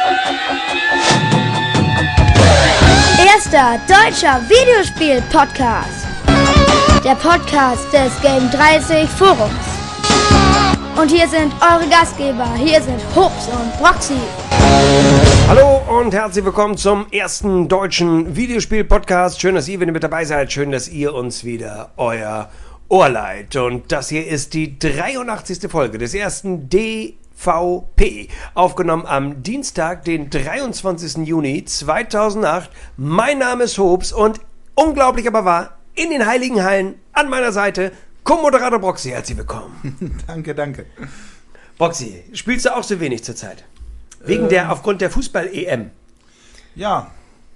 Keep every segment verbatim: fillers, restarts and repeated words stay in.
Erster deutscher Videospiel-Podcast. Der Podcast des Game dreißig Forums. Und hier sind eure Gastgeber. Hier sind Hobbs und Broxy. Hallo und herzlich willkommen zum ersten deutschen Videospiel-Podcast. Schön, dass ihr wieder mit dabei seid. Schön, dass ihr uns wieder euer Ohr leiht. Und das hier ist die dreiundachtzigste Folge des ersten D V P, aufgenommen am Dienstag, den dreiundzwanzigsten Juni zweitausendacht. Mein Name ist Hobbs und unglaublich aber wahr, in den heiligen Hallen an meiner Seite Co-Moderator Broxy. Herzlich willkommen. Danke, danke. Broxy, spielst du auch so wenig zurzeit? Wegen ähm, der, aufgrund der Fußball-E M? Ja.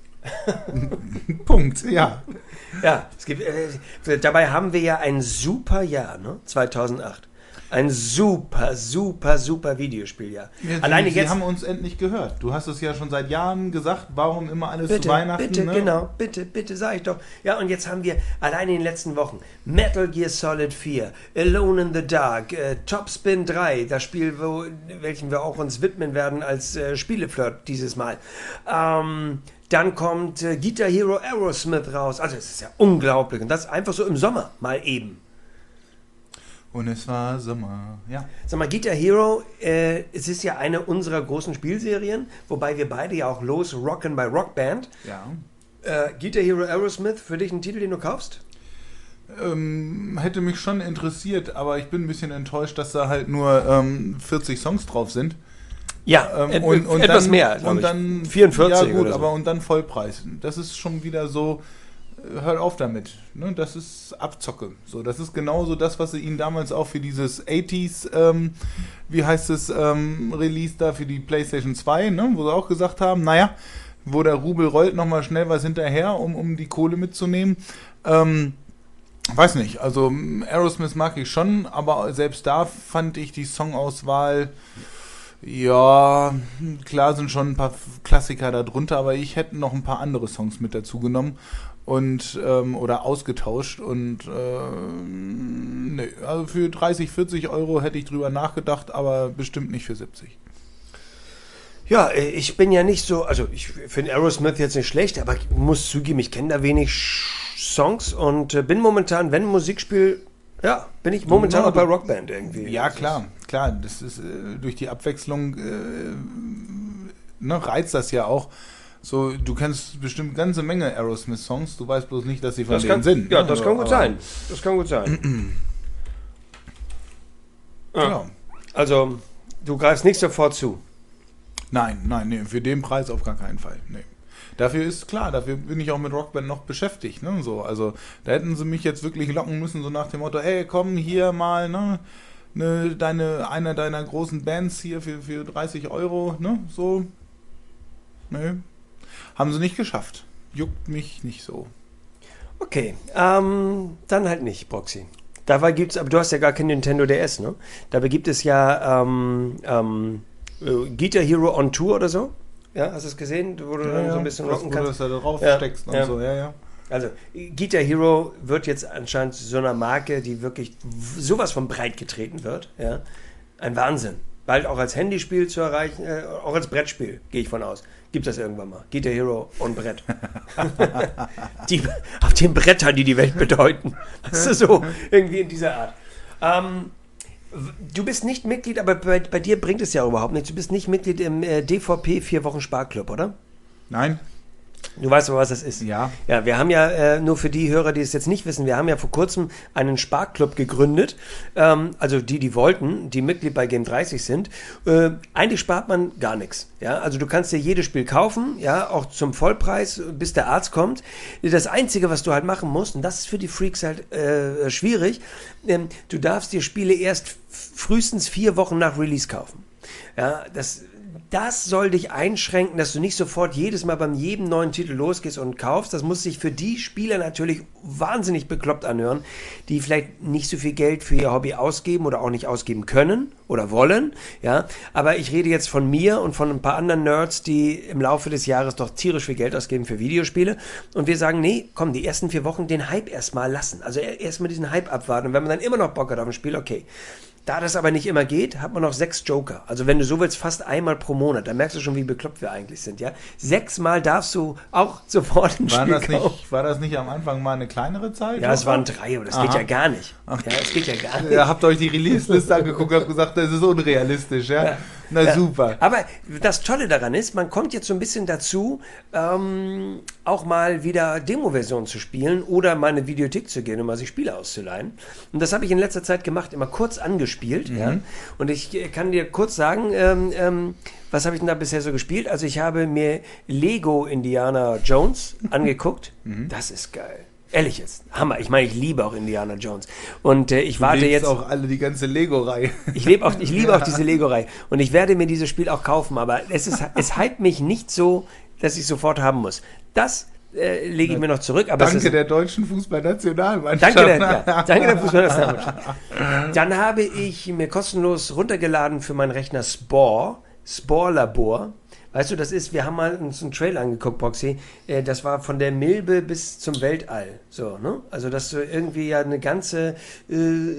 Punkt, ja. Ja, es gibt, äh, dabei haben wir ja ein super Jahr, ne? zweitausendacht. Ein super, super, super Videospieljahr. Ja, Sie, Alleine Sie jetzt haben uns endlich gehört. Du hast es ja schon seit Jahren gesagt, warum immer alles bitte, zu Weihnachten. Bitte, ne? genau, bitte, bitte, sag ich doch. Ja, und jetzt haben wir alleine in den letzten Wochen Metal Gear Solid vier, Alone in the Dark, äh, Top Spin drei, das Spiel, wo, welchem wir auch uns widmen werden als äh, Spieleflirt dieses Mal. Ähm, dann kommt äh, Guitar Hero Aerosmith raus. Also es ist ja unglaublich. Und das einfach so im Sommer mal eben. Und es war Sommer, ja. Sag mal, Guitar Hero, äh, es ist ja eine unserer großen Spielserien, wobei wir beide ja auch los rocken bei Rock Band. Ja. Äh, Guitar Hero Aerosmith, für dich ein Titel, den du kaufst? Ähm, hätte mich schon interessiert, aber ich bin ein bisschen enttäuscht, dass da halt nur ähm, vierzig Songs drauf sind. Ja, ähm, und, und etwas dann, mehr, und dann vierundvierzig ja, gut, oder so. Aber und dann Vollpreis. Das ist schon wieder so, hört auf damit. Ne? Das ist Abzocke. So, das ist genauso das, was sie ihnen damals auch für dieses achtziger, ähm, wie heißt es, ähm, Release da für die PlayStation zwei, ne? Wo sie auch gesagt haben, naja, wo der Rubel rollt, nochmal schnell was hinterher, um, um die Kohle mitzunehmen. Ähm, weiß nicht, also Aerosmith mag ich schon, aber selbst da fand ich die Songauswahl, ja, klar sind schon ein paar Klassiker da drunter, aber ich hätte noch ein paar andere Songs mit dazu genommen und ähm, oder ausgetauscht und äh, ne, also für dreißig, vierzig Euro hätte ich drüber nachgedacht, aber bestimmt nicht für siebzig. Ja, ich bin ja nicht so, also ich finde Aerosmith jetzt nicht schlecht, aber ich muss zugeben, ich kenne da wenig Songs und bin momentan, wenn Musikspiel, ja, bin ich momentan auch bei Rockband irgendwie. Ja, klar, klar, das ist äh, durch die Abwechslung äh, ne, reizt das ja auch. So, du kennst bestimmt eine ganze Menge Aerosmith-Songs, du weißt bloß nicht, dass sie von das denen kann, sind. Ja, ne? das so, kann gut aber, sein. Das kann gut sein. ja. Ja. Also, du greifst nicht sofort zu. Nein, nein, nee, für den Preis auf gar keinen Fall. Nee. Dafür ist klar, dafür bin ich auch mit Rockband noch beschäftigt. Ne? So, also, da hätten sie mich jetzt wirklich locken müssen, so nach dem Motto, hey, komm hier mal, ne? Ne, deine, einer deiner großen Bands hier für, für dreißig Euro, ne? So. Nee. Haben sie nicht geschafft. Juckt mich nicht so. Okay, ähm, dann halt nicht, Broxy. Dabei gibt's, aber du hast ja gar kein Nintendo D S, ne? Dabei gibt es ja ähm, ähm, Guitar Hero on Tour oder so. Ja, hast du es gesehen? Wo du ja, dann ja, so ein bisschen das, rocken wo kannst. du das da drauf ja, steckst und ja. so, ja, ja. Also, Guitar Hero wird jetzt anscheinend zu so einer Marke, die wirklich sowas von breit getreten wird. Ja? Ein Wahnsinn. Bald auch als Handyspiel zu erreichen, äh, auch als Brettspiel, gehe ich von aus. Gibt es das irgendwann mal. Guitar Hero on Brett. die, auf den Brettern, die die Welt bedeuten. Weißt du, so irgendwie in dieser Art. Ähm, du bist nicht Mitglied, aber bei, bei dir bringt es ja überhaupt nichts. Du bist nicht Mitglied im äh, D V P vier Wochen Sparclub, oder? Nein. Du weißt aber, was das ist. Ja. Ja, wir haben ja, äh, nur für die Hörer, die es jetzt nicht wissen, wir haben ja vor kurzem einen Sparclub gegründet. Ähm, also die, die wollten, die Mitglied bei Game dreißig sind. Äh, eigentlich spart man gar nichts. Ja, also du kannst dir jedes Spiel kaufen, ja, auch zum Vollpreis, bis der Arzt kommt. Das Einzige, was du halt machen musst, und das ist für die Freaks halt äh, schwierig, ähm, du darfst dir Spiele erst frühestens vier Wochen nach Release kaufen. Ja, das... Das soll dich einschränken, dass du nicht sofort jedes Mal beim jedem neuen Titel losgehst und kaufst. Das muss sich für die Spieler natürlich wahnsinnig bekloppt anhören, die vielleicht nicht so viel Geld für ihr Hobby ausgeben oder auch nicht ausgeben können oder wollen. Ja, aber ich rede jetzt von mir und von ein paar anderen Nerds, die im Laufe des Jahres doch tierisch viel Geld ausgeben für Videospiele. Und wir sagen, nee, komm, die ersten vier Wochen den Hype erstmal lassen. Also erstmal diesen Hype abwarten. Und wenn man dann immer noch Bock hat auf ein Spiel, okay. Da das aber nicht immer geht, hat man noch sechs Joker. Also wenn du so willst, fast einmal pro Monat. Da merkst du schon, wie bekloppt wir eigentlich sind, ja. Sechsmal darfst du auch sofort ein War Spiel das, kaufen. nicht, war das nicht am Anfang mal eine kleinere Zahl? Ja, es waren drei, aber das Aha. geht ja gar nicht. Ja, das geht ja gar nicht. Ja, habt ihr euch die Release-Liste angeguckt und habt gesagt, das ist unrealistisch, ja? Ja. Na Ja. super. Aber das Tolle daran ist, man kommt jetzt so ein bisschen dazu, ähm, auch mal wieder Demo-Versionen zu spielen oder mal in eine Videothek zu gehen und mal sich Spiele auszuleihen. Und das habe ich in letzter Zeit gemacht, immer kurz angespielt. Mhm. Ja? Und ich äh, kann dir kurz sagen, ähm, ähm, was habe ich denn da bisher so gespielt? Also ich habe mir Lego Indiana Jones angeguckt. Mhm. Das ist geil. Ehrlich jetzt, Hammer. Ich meine, ich liebe auch Indiana Jones. Und äh, ich Du warte lebst jetzt... auch alle die ganze Lego-Reihe. Ich, lebe auch, ich liebe auch diese Lego-Reihe und ich werde mir dieses Spiel auch kaufen, aber es, ist, es hypt mich nicht so, dass ich sofort haben muss. Das äh, lege ich mir noch zurück. Aber Danke es ist, der deutschen Fußballnationalmannschaft. danke, der, ja, danke der Fußballnationalmannschaft. Dann habe ich mir kostenlos runtergeladen für meinen Rechner Spore, Spore Labor. Weißt du, das ist, wir haben mal uns einen Trailer angeguckt, Boxy, äh, das war von der Milbe bis zum Weltall, so, ne? Also, dass du irgendwie ja eine ganze, äh,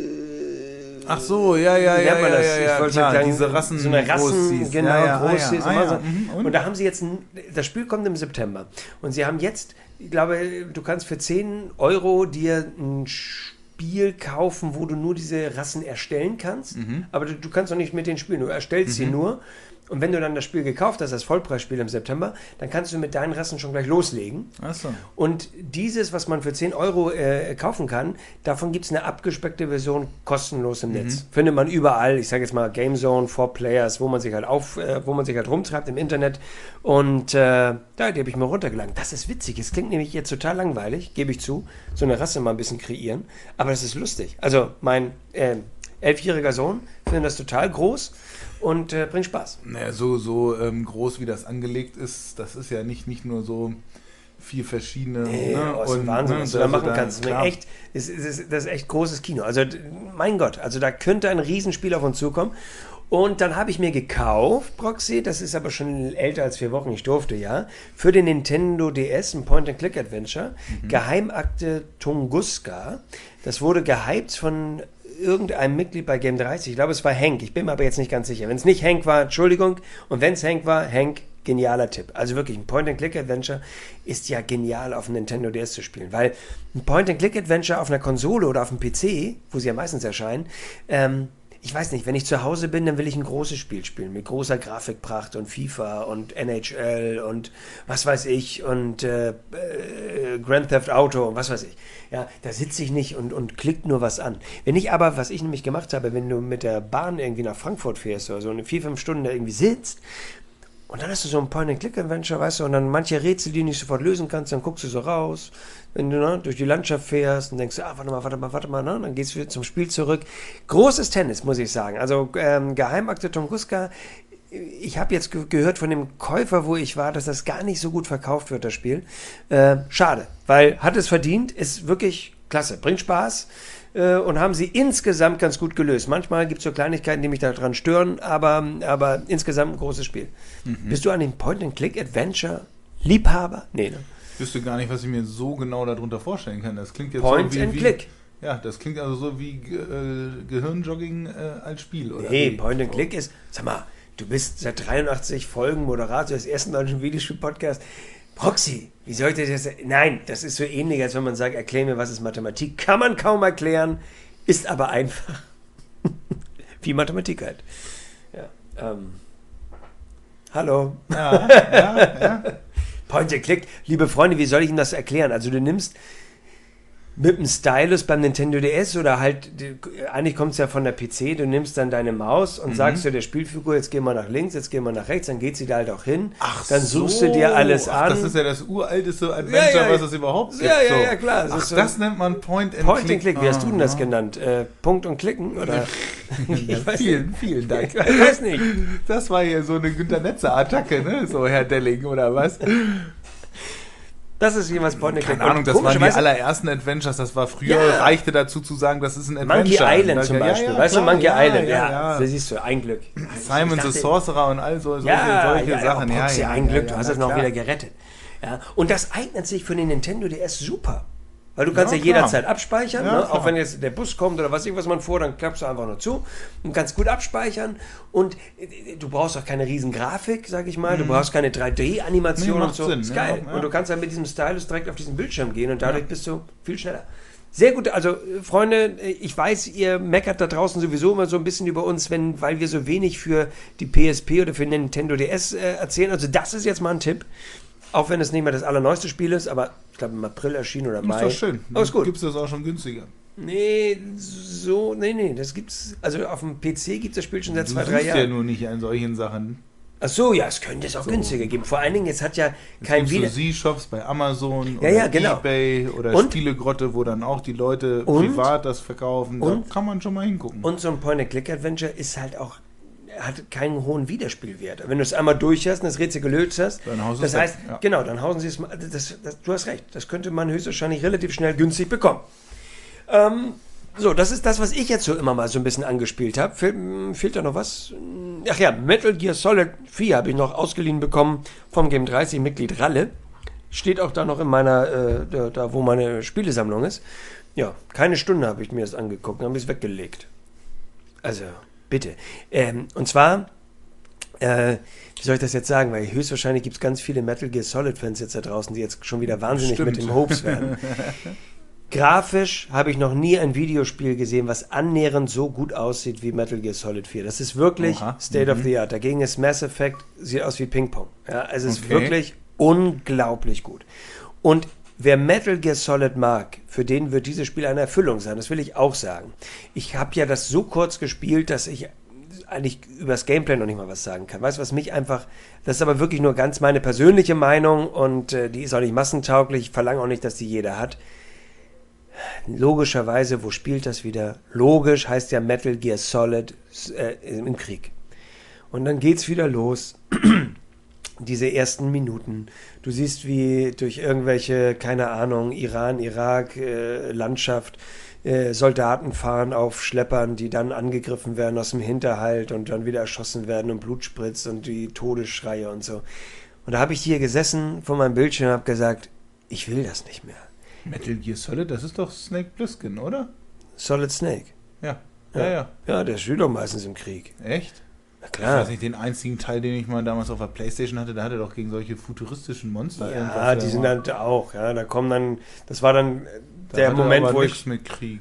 Ach so, ja, ja, wie ja, nennt man ja, das? ja, Ich ja, wollte klar, sagen, diese Rassen so eine Rassen, großziehst. genau, Ja, ja, ah, groß ja, ist ah, immer ja, so. mhm, Und? und? da haben sie jetzt, ein, das Spiel kommt im September und sie haben jetzt, ich glaube, du kannst für zehn Euro dir ein Spiel kaufen, wo du nur diese Rassen erstellen kannst, Mhm. aber du, du kannst doch nicht mit denen spielen, du erstellst sie nur. Und wenn du dann das Spiel gekauft hast, das Vollpreisspiel im September, dann kannst du mit deinen Rassen schon gleich loslegen. Ach so. Und dieses, was man für zehn Euro äh, kaufen kann, davon gibt es eine abgespeckte Version kostenlos im Netz. Findet man überall, ich sage jetzt mal Gamezone, Four Players, wo man sich halt auf, äh, wo man sich halt rumtreibt im Internet. Und äh, da, die habe ich mir runtergeladen. Das ist witzig. Es klingt nämlich jetzt total langweilig, gebe ich zu, so eine Rasse mal ein bisschen kreieren. Aber das ist lustig. Also mein äh, elfjähriger Sohn findet das total groß. Und äh, bringt Spaß. Naja, so, so ähm, groß wie das angelegt ist, das ist ja nicht, nicht nur so vier verschiedene. Nee, ne? oh, ist ein und, Wahnsinn, ne, was du da also machen kannst. Das ist, klar. echt, das, ist, das ist echt großes Kino. Also, d- mein Gott, also da könnte ein Riesenspiel auf uns zukommen. Und dann habe ich mir gekauft, Proxy, das ist aber schon älter als vier Wochen, ich durfte ja, für den Nintendo D S ein Point-and-Click-Adventure, Mhm. Geheimakte Tunguska. Das wurde gehypt von irgendeinem Mitglied bei Game dreißig. Ich glaube, es war Hank. Ich bin mir aber jetzt nicht ganz sicher. Wenn es nicht Hank war, Entschuldigung. Und wenn es Hank war, Hank, genialer Tipp. Also wirklich, ein Point-and-Click-Adventure ist ja genial auf dem Nintendo D S zu spielen. Weil ein Point-and-Click-Adventure auf einer Konsole oder auf dem P C, wo sie ja meistens erscheinen, ähm, ich weiß nicht, wenn ich zu Hause bin, dann will ich ein großes Spiel spielen, mit großer Grafikpracht und FIFA und N H L und was weiß ich und äh, äh, Grand Theft Auto und was weiß ich. Ja, da sitze ich nicht und, und klickt nur was an. Wenn ich aber, was ich nämlich gemacht habe, wenn du mit der Bahn irgendwie nach Frankfurt fährst oder so eine vier, fünf Stunden da irgendwie sitzt, und dann hast du so ein Point-and-Click-Adventure, weißt du, und dann manche Rätsel, die du nicht sofort lösen kannst, dann guckst du so raus, wenn du ne, durch die Landschaft fährst und denkst, ah, warte mal, warte mal, warte mal, ne, dann gehst du wieder zum Spiel zurück. Großes Tennis, muss ich sagen. Also ähm, Geheimakte Tunguska, ich habe jetzt ge- gehört von dem Käufer, wo ich war, dass das gar nicht so gut verkauft wird, das Spiel. Äh, schade, weil hat es verdient, ist wirklich klasse, bringt Spaß. Und haben sie insgesamt ganz gut gelöst. Manchmal gibt es so Kleinigkeiten, die mich daran stören, aber, aber insgesamt ein großes Spiel. Mhm. Bist du an dem Point-and-Click-Adventure-Liebhaber? Nee, ne? Ich wüsste gar nicht, was ich mir so genau darunter vorstellen kann. Das klingt jetzt Point so wie, and wie, Click. Ja, das klingt also so wie äh, Gehirnjogging äh, als Spiel, oder? Nee, wie? Point and So. Click ist, sag mal, du bist seit dreiundachtzig Folgen Moderator des ersten deutschen Videospiel-Podcasts. Proxy, wie sollte das? Nein, das ist so ähnlich, als wenn man sagt, erklär mir, was ist Mathematik. Kann man kaum erklären, ist aber einfach. Wie Mathematik halt. Ja, ähm. Hallo. Ja, ja, ja. Point and Click. Liebe Freunde, wie soll ich Ihnen das erklären? Also du nimmst mit dem Stylus beim Nintendo D S oder halt, die- eigentlich kommt es ja von der P C, du nimmst dann deine Maus und Mhm. sagst zu der Spielfigur, jetzt gehen wir nach links, jetzt gehen wir nach rechts, dann geht sie da halt auch hin. Ach dann suchst so. du dir alles Ach, an. Das ist ja das uralteste Adventure, Ja, ja, ja. was es überhaupt gibt. Ja, ja, so. ja, klar. Das Ach, ist so- das nennt man Point and Point Click. and Click, wie hast du denn das Aha. genannt? Äh, Punkt und Klicken? Oder? Ich weiß vielen, nicht. vielen Dank. Ich weiß nicht. Das war hier so eine Günter Netzer-Attacke, ne? So, Herr Delling, oder was? Das ist jemals Point and Click. Keine Ahnung, Und das waren die komischerweise- allerersten Adventures. Das war früher, Ja. reichte dazu zu sagen, das ist ein Adventure. Monkey Island Da- zum ja, Beispiel. ja, weißt klar, du, Monkey ja, Island, ja. Ja, ja. Da siehst du, ein Glück. Simon Ich the dachte- Sorcerer und all so, solche, Ja, solche ja, Sachen. ja, Ja, Proxy, ja, ein ja, Glück, ja, du hast na es noch klar. wieder gerettet. Ja, und das eignet sich für den Nintendo D S super. Weil du kannst ja, Ja, ja klar. jederzeit abspeichern, Ja, ne? klar. Auch wenn jetzt der Bus kommt oder was ich was man vor, dann klappst du einfach nur zu und kannst gut abspeichern. Und äh, du brauchst auch keine riesen Grafik, sag ich mal. Du brauchst keine drei D-Animation Nee, und macht so. Sinn, ist ja, geil. ja. Und du kannst dann mit diesem Stylus direkt auf diesen Bildschirm gehen und dadurch bist du viel schneller. Sehr gut, also äh, Freunde, äh, ich weiß, ihr meckert da draußen sowieso immer so ein bisschen über uns, wenn, weil wir so wenig für die P S P oder für Nintendo D S äh, erzählen. Also das ist jetzt mal ein Tipp. Auch wenn es nicht mehr das allerneueste Spiel ist, aber ich glaube im April erschienen oder Mai. Ist doch schön. Aber ist gut. Gibt es das auch schon günstiger? Nee, so, nee, nee, das gibt's, also auf dem P C gibt es das Spiel schon seit Du zwei, drei suchst ja Jahren. nur nicht an solchen Sachen. Ach so, ja, es könnte es auch So. günstiger geben. Vor allen Dingen, es hat ja Es kein gibt Wieder... so Z-Shops bei Amazon Ja, oder ja, genau. eBay oder Und? Spielegrotte, wo dann auch die Leute Und? privat das verkaufen. Und? Da kann man schon mal hingucken. Und so ein Point-and-Click-Adventure ist halt auch, hat keinen hohen Wiederspielwert. Wenn du es einmal durch hast und das Rätsel gelöst hast, Dann haust du das es weg, heißt, ja. genau, dann hausen sie es mal, das, das, du hast recht, das könnte man höchstwahrscheinlich relativ schnell günstig bekommen. Ähm, so, das ist das, was ich jetzt so immer mal so ein bisschen angespielt habe. Fehl, fehlt da noch was? Ach ja, Metal Gear Solid vier habe ich noch ausgeliehen bekommen vom Game dreißig Mitglied Ralle. Steht auch da noch in meiner, äh, da, da wo meine Spielesammlung ist. Ja, keine Stunde habe ich mir das angeguckt und habe es weggelegt. Also, bitte. Ähm, und zwar, äh, wie soll ich das jetzt sagen? Weil höchstwahrscheinlich gibt es ganz viele Metal Gear Solid Fans jetzt da draußen, die jetzt schon wieder wahnsinnig Stimmt. mit dem Hopes werden. Grafisch habe ich noch nie ein Videospiel gesehen, was annähernd so gut aussieht wie Metal Gear Solid vier. Das ist wirklich Oha. State Mhm. of the Art. Dagegen ist Mass Effect, sieht aus wie Ping-Pong. Ja, also es ist Okay. wirklich unglaublich gut. Und wer Metal Gear Solid mag, für den wird dieses Spiel eine Erfüllung sein. Das will ich auch sagen. Ich habe ja das so kurz gespielt, dass ich eigentlich über das Gameplay noch nicht mal was sagen kann. Weißt du, was mich einfach, das ist aber wirklich nur ganz meine persönliche Meinung und äh, die ist auch nicht massentauglich. Ich verlange auch nicht, dass die jeder hat. Logischerweise, wo spielt das wieder? Logisch heißt ja Metal Gear Solid äh, im Krieg. Und dann geht's wieder los. Diese ersten Minuten. Du siehst, wie durch irgendwelche, keine Ahnung, Iran, Irak, äh, Landschaft, äh, Soldaten fahren auf Schleppern, die dann angegriffen werden aus dem Hinterhalt und dann wieder erschossen werden und Blut spritzt und die Todesschreie und so. Und da habe ich hier gesessen vor meinem Bildschirm und habe gesagt, ich will das nicht mehr. Metal Gear Solid, das ist doch Snake Plissken, oder? Solid Snake. Ja. Ja, ja. Ja, der spielt doch meistens im Krieg. Echt? Na Ich klar. weiß nicht, den einzigen Teil, den ich mal damals auf der Playstation hatte, da hat er doch gegen solche futuristischen Monster Ja, irgendwas, die äh, sind dann auch, ja, da kommen dann, das war dann da der hat er Moment, aber wo nix ich, mit Krieg.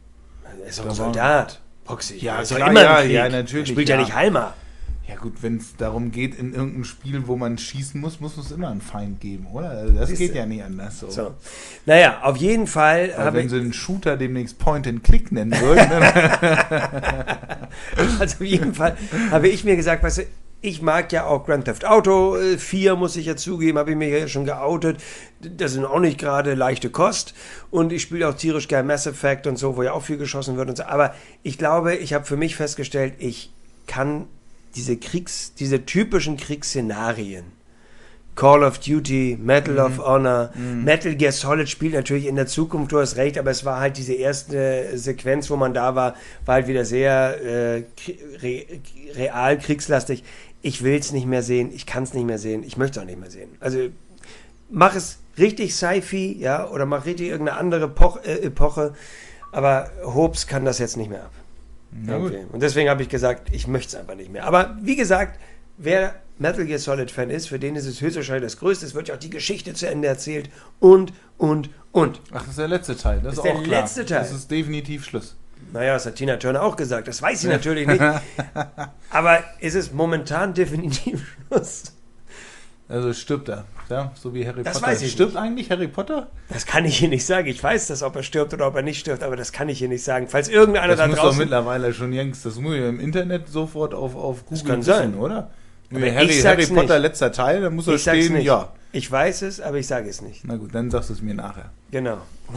er ist doch da ein war- Soldat, Boxy. Ja, er ist doch klar, immer ja, im Krieg. ja, natürlich, Er spielt ja, ja. nicht Halma. Ja gut, wenn es darum geht, in irgendeinem Spiel, wo man schießen muss, muss es immer einen Feind geben, oder? Also das Siehste. geht ja nicht anders so. So. Naja, auf jeden Fall Weil habe wenn ich, sie einen Shooter demnächst Point-and-Click nennen würden, dann also auf jeden Fall habe ich mir gesagt, weißt du, ich mag ja auch Grand Theft Auto äh, vier, muss ich ja zugeben, habe ich mir ja schon geoutet. Das sind auch nicht gerade leichte Kost. Und ich spiele auch tierisch gern Mass Effect und so, wo ja auch viel geschossen wird und so. Aber ich glaube, ich habe für mich festgestellt, ich kann diese Kriegs, diese typischen Kriegsszenarien, Call of Duty, Medal of Honor, Metal Gear Solid spielt natürlich in der Zukunft, du hast recht, aber es war halt diese erste Sequenz, wo man da war, war halt wieder sehr äh, re real kriegslastig. Ich will es nicht mehr sehen, ich kann es nicht mehr sehen, ich möchte es auch nicht mehr sehen. Also mach es richtig Sci-Fi, ja, oder mach richtig irgendeine andere Poch äh, Epoche, aber Hobbes kann das jetzt nicht mehr ab. Na gut. Okay. Und deswegen habe ich gesagt, ich möchte es einfach nicht mehr. Aber wie gesagt, wer Metal Gear Solid Fan ist, für den ist es höchstwahrscheinlich das Größte. Es wird ja auch die Geschichte zu Ende erzählt und, und, und. Ach, das ist der letzte Teil. Das, Das ist ist auch der klar. letzte Teil. Das ist definitiv Schluss. Naja, das hat Tina Turner auch gesagt. Das weiß sie natürlich nicht. Aber ist es momentan definitiv Schluss? Also stirbt er, ja, so wie Harry Das Potter. weiß ich Stirbt eigentlich Harry Potter? Das kann ich hier nicht sagen. Ich weiß das, ob er stirbt oder ob er nicht stirbt, aber das kann ich hier nicht sagen. Falls irgendeiner Das da muss doch draußen... mittlerweile schon längst, das muss ja im Internet sofort auf, auf Google kann wissen, sein. oder? Aber Harry, ich Harry sag's Potter nicht. letzter Teil, dann muss da Ich sag's stehen, nicht. ja. Ich weiß es, aber ich sage es nicht. Na gut, dann sagst du es mir nachher. Genau.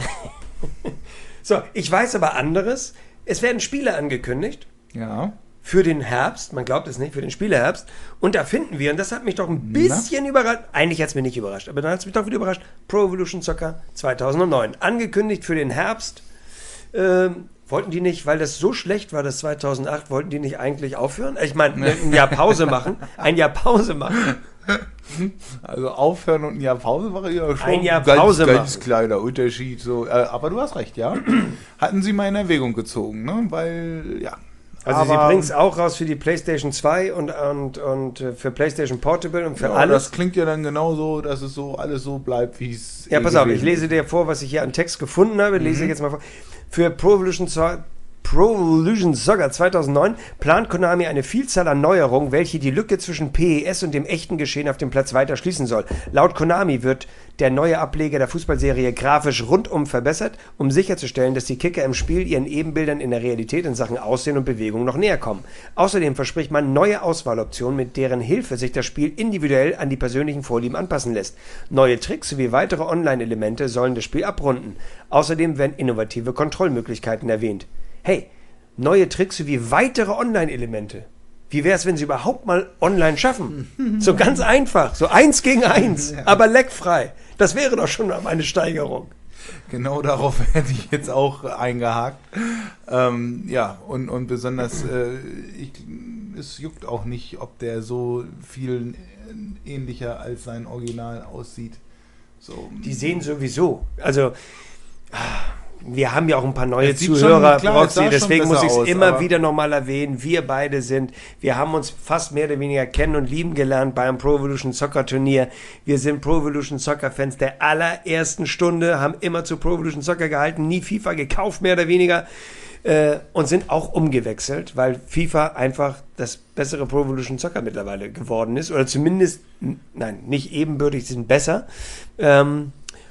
So, ich weiß aber anderes. Es werden Spiele angekündigt Ja. für den Herbst. Man glaubt es nicht, für den Spieleherbst. Und da finden wir, und das hat mich doch ein bisschen überrascht. Eigentlich hat es mich nicht überrascht, aber dann hat es mich doch wieder überrascht. Pro Evolution Soccer zweitausendneun. Angekündigt für den Herbst. Ähm, wollten die nicht, weil das so schlecht war, das zweitausendacht, wollten die nicht eigentlich aufhören? Ich meine, ein Jahr Pause machen. Ein Jahr Pause machen. Also aufhören und ein Jahr Pause war ja schon ein Jahr ganz, Pause ganz machen. kleiner Unterschied. So. Äh, aber du hast recht, ja. Hatten sie mal in Erwägung gezogen, ne? Weil, ja. Also aber, sie bringen es auch raus für die PlayStation zwei und, und, und für PlayStation Portable und für ja, alles. Das klingt ja dann genauso, dass es so alles so bleibt, wie es Ja, eh pass auf, ich gewesen lese ist. dir vor, was ich hier an Text gefunden habe. Lese ich jetzt mal vor. Für Pro Evolution, So- Pro Evolution Soccer zweitausendneun plant Konami eine Vielzahl an Neuerungen, welche die Lücke zwischen P E S und dem echten Geschehen auf dem Platz weiter schließen soll. Laut Konami wird der neue Ableger der Fußballserie grafisch rundum verbessert, um sicherzustellen, dass die Kicker im Spiel ihren Ebenbildern in der Realität in Sachen Aussehen und Bewegung noch näher kommen. Außerdem verspricht man neue Auswahloptionen, mit deren Hilfe sich das Spiel individuell an die persönlichen Vorlieben anpassen lässt. Neue Tricks sowie weitere Online-Elemente sollen das Spiel abrunden. Außerdem werden innovative Kontrollmöglichkeiten erwähnt. Hey, neue Tricks sowie weitere Online-Elemente. Wie wäre es, wenn sie überhaupt mal online schaffen? So ganz einfach, so eins gegen eins, ja. Aber leckfrei. Das wäre doch schon mal eine Steigerung. Genau darauf hätte ich jetzt auch eingehakt. Ähm, ja, und, und besonders, äh, ich, es juckt auch nicht, ob der so viel ähnlicher als sein Original aussieht. So. Die sehen sowieso, also wir haben ja auch ein paar neue Es sieht Zuhörer, schon- klar, es Proxy, sah deswegen schon muss ich besser es aus, immer aber- wieder nochmal erwähnen. Wir beide sind, wir haben uns fast mehr oder weniger kennen und lieben gelernt beim Pro Evolution Soccer Turnier. Wir sind Pro Evolution Soccer Fans der allerersten Stunde, haben immer zu Pro Evolution Soccer gehalten, nie FIFA gekauft, mehr oder weniger. Äh, und sind auch umgewechselt, weil FIFA einfach das bessere Pro Evolution Soccer mittlerweile geworden ist. Oder zumindest, n- nein, nicht ebenbürtig, sie sind besser. Ähm,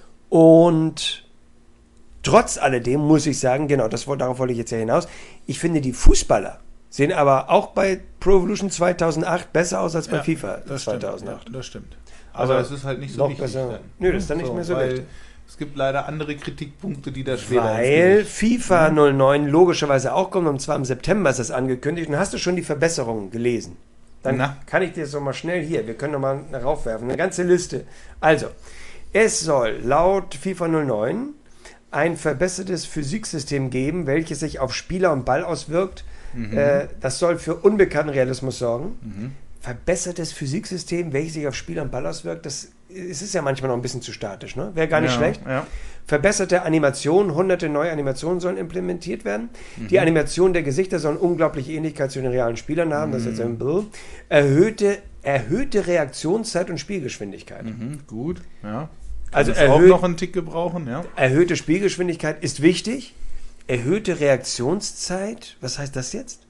und trotz alledem muss ich sagen, genau, das, darauf wollte ich jetzt ja hinaus, ich finde, die Fußballer sehen aber auch bei Pro Evolution zweitausendacht besser aus als bei Ja, FIFA das stimmt, zweitausendacht. ja, das stimmt. Also Aber es ist halt nicht so noch wichtig. besser. Dann. Nö, das ist dann nicht mehr so weil wichtig. es gibt leider andere Kritikpunkte, die da schwerer ins Weil Gewicht- FIFA null neun logischerweise auch kommt, und zwar im September ist das angekündigt. Und hast du schon die Verbesserungen gelesen? Dann Na? kann ich dir das doch mal schnell hier, wir können noch mal raufwerfen, eine ganze Liste. Also, es soll laut FIFA null neun ein verbessertes Physiksystem geben, welches sich auf Spieler und Ball auswirkt. Mhm. Äh, das soll für unbekannten Realismus sorgen. Mhm. Verbessertes Physiksystem, welches sich auf Spieler und Ball auswirkt, das es ist ja manchmal noch ein bisschen zu statisch, ne? Wäre gar nicht Ja, schlecht. ja. Verbesserte Animationen, hunderte neue Animationen sollen implementiert werden. Mhm. Die Animationen der Gesichter sollen unglaubliche Ähnlichkeit zu den realen Spielern haben. Das ist jetzt ein Bild. Erhöhte, erhöhte Reaktionszeit und Spielgeschwindigkeit. Mhm, gut, ja. Also Also auch erhöht- noch einen Tick gebrauchen, ja. Erhöhte Spielgeschwindigkeit ist wichtig. Erhöhte Reaktionszeit, was heißt das jetzt?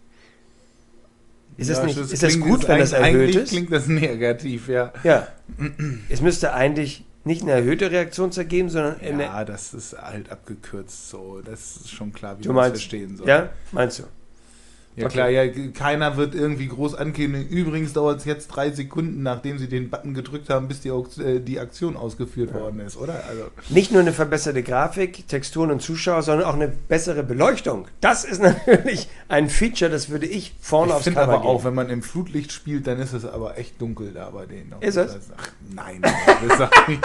Ist das, Ja, nicht, das ist das klingt- gut, wenn das erhöht Eigentlich ist? klingt das negativ, ja. Ja. Es müsste eigentlich nicht eine erhöhte Reaktionszeit geben, sondern eine. Ja, das ist halt abgekürzt so. Das ist schon klar, wie Du man es meinst, verstehen soll. ja, meinst du? Ja Okay. klar, ja, keiner wird irgendwie groß ankündigen. Übrigens dauert es jetzt drei Sekunden, nachdem sie den Button gedrückt haben, bis die, Auk- äh, die Aktion ausgeführt worden ist, oder? Also, Nicht nur eine verbesserte Grafik, Texturen und Zuschauer, sondern auch eine bessere Beleuchtung. Das ist natürlich ein Feature, das würde ich vorne ich aufs finde Cover aber auch, geben. wenn man im Flutlicht spielt, dann ist es aber echt dunkel da bei denen. Ist es? Ach, nein, das sag ich.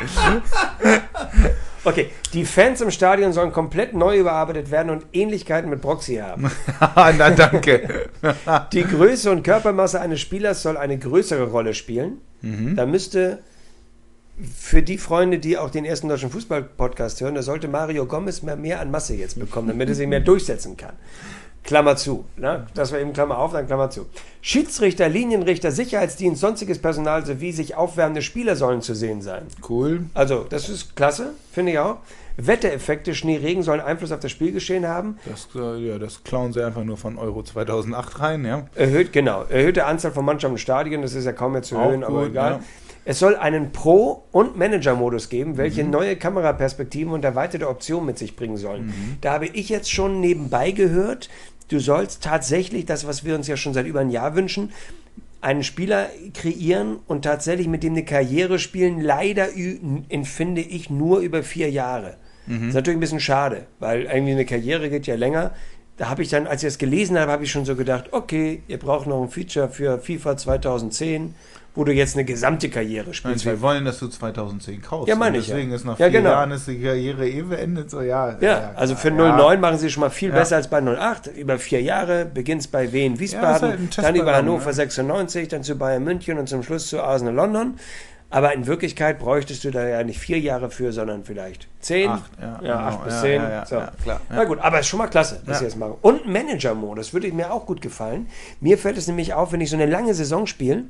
Okay, die Fans im Stadion sollen komplett neu überarbeitet werden und Ähnlichkeiten mit Proxy haben. Na, danke. Die Größe und Körpermasse eines Spielers soll eine größere Rolle spielen. Mhm. Da müsste für die Freunde, die auch den ersten deutschen Fußball-Podcast hören, da sollte Mario Gomez mehr, mehr an Masse jetzt bekommen, damit er sich mehr durchsetzen kann. Klammer zu. Ne? Das war eben Klammer auf, dann Klammer zu. Schiedsrichter, Linienrichter, Sicherheitsdienst, sonstiges Personal sowie sich aufwärmende Spieler sollen zu sehen sein. Cool. Also, das ist klasse, finde ich auch. Wettereffekte, Schnee, Regen sollen Einfluss auf das Spielgeschehen haben. Das, äh, ja, das klauen sie einfach nur von Euro zweitausendacht rein, ja. Erhöht, genau. Erhöhte Anzahl von Mannschaften im Stadion, das ist ja kaum mehr zu Auch erhöhen, aber gut, egal. ja. Es soll einen Pro- und Manager-Modus geben, welche Mhm. neue Kameraperspektiven und erweiterte Optionen mit sich bringen sollen. Mhm. Da habe ich jetzt schon nebenbei gehört, du sollst tatsächlich, das, was wir uns ja schon seit über ein Jahr wünschen, einen Spieler kreieren und tatsächlich mit dem eine Karriere spielen, leider ü- empfinde ich nur über vier Jahre. Mhm. Das ist natürlich ein bisschen schade, weil irgendwie eine Karriere geht ja länger. Da habe ich dann, als ich das gelesen habe, habe ich schon so gedacht, okay, ihr braucht noch ein Feature für FIFA zweitausendzehn wo du jetzt eine gesamte Karriere spielst. Wir wollen, dass du zweitausendzehn kaufst. Ja, meine ich. Deswegen ja. ist nach ja, vier genau. Jahren ist die Karriere eh beendet. So, ja, ja, ja, also für ja. null neun machen sie schon mal viel Ja. besser als bei null acht. Über vier Jahre, beginnst bei Wien Wiesbaden, Ja, das ist halt ein dann über Testballon, Hannover ne? sechsundneunzig, dann zu Bayern München und zum Schluss zu Arsenal London. Aber in Wirklichkeit bräuchtest du da ja nicht vier Jahre für, sondern vielleicht zehn. Acht, ja, ja, genau. acht bis Ja, zehn. ja, ja, so. ja, klar, ja. Na gut, aber ist schon mal klasse, dass Ja. sie das machen. Und Manager-Modus würde mir auch gut gefallen. Mir fällt es nämlich auf, wenn ich so eine lange Saison spiele,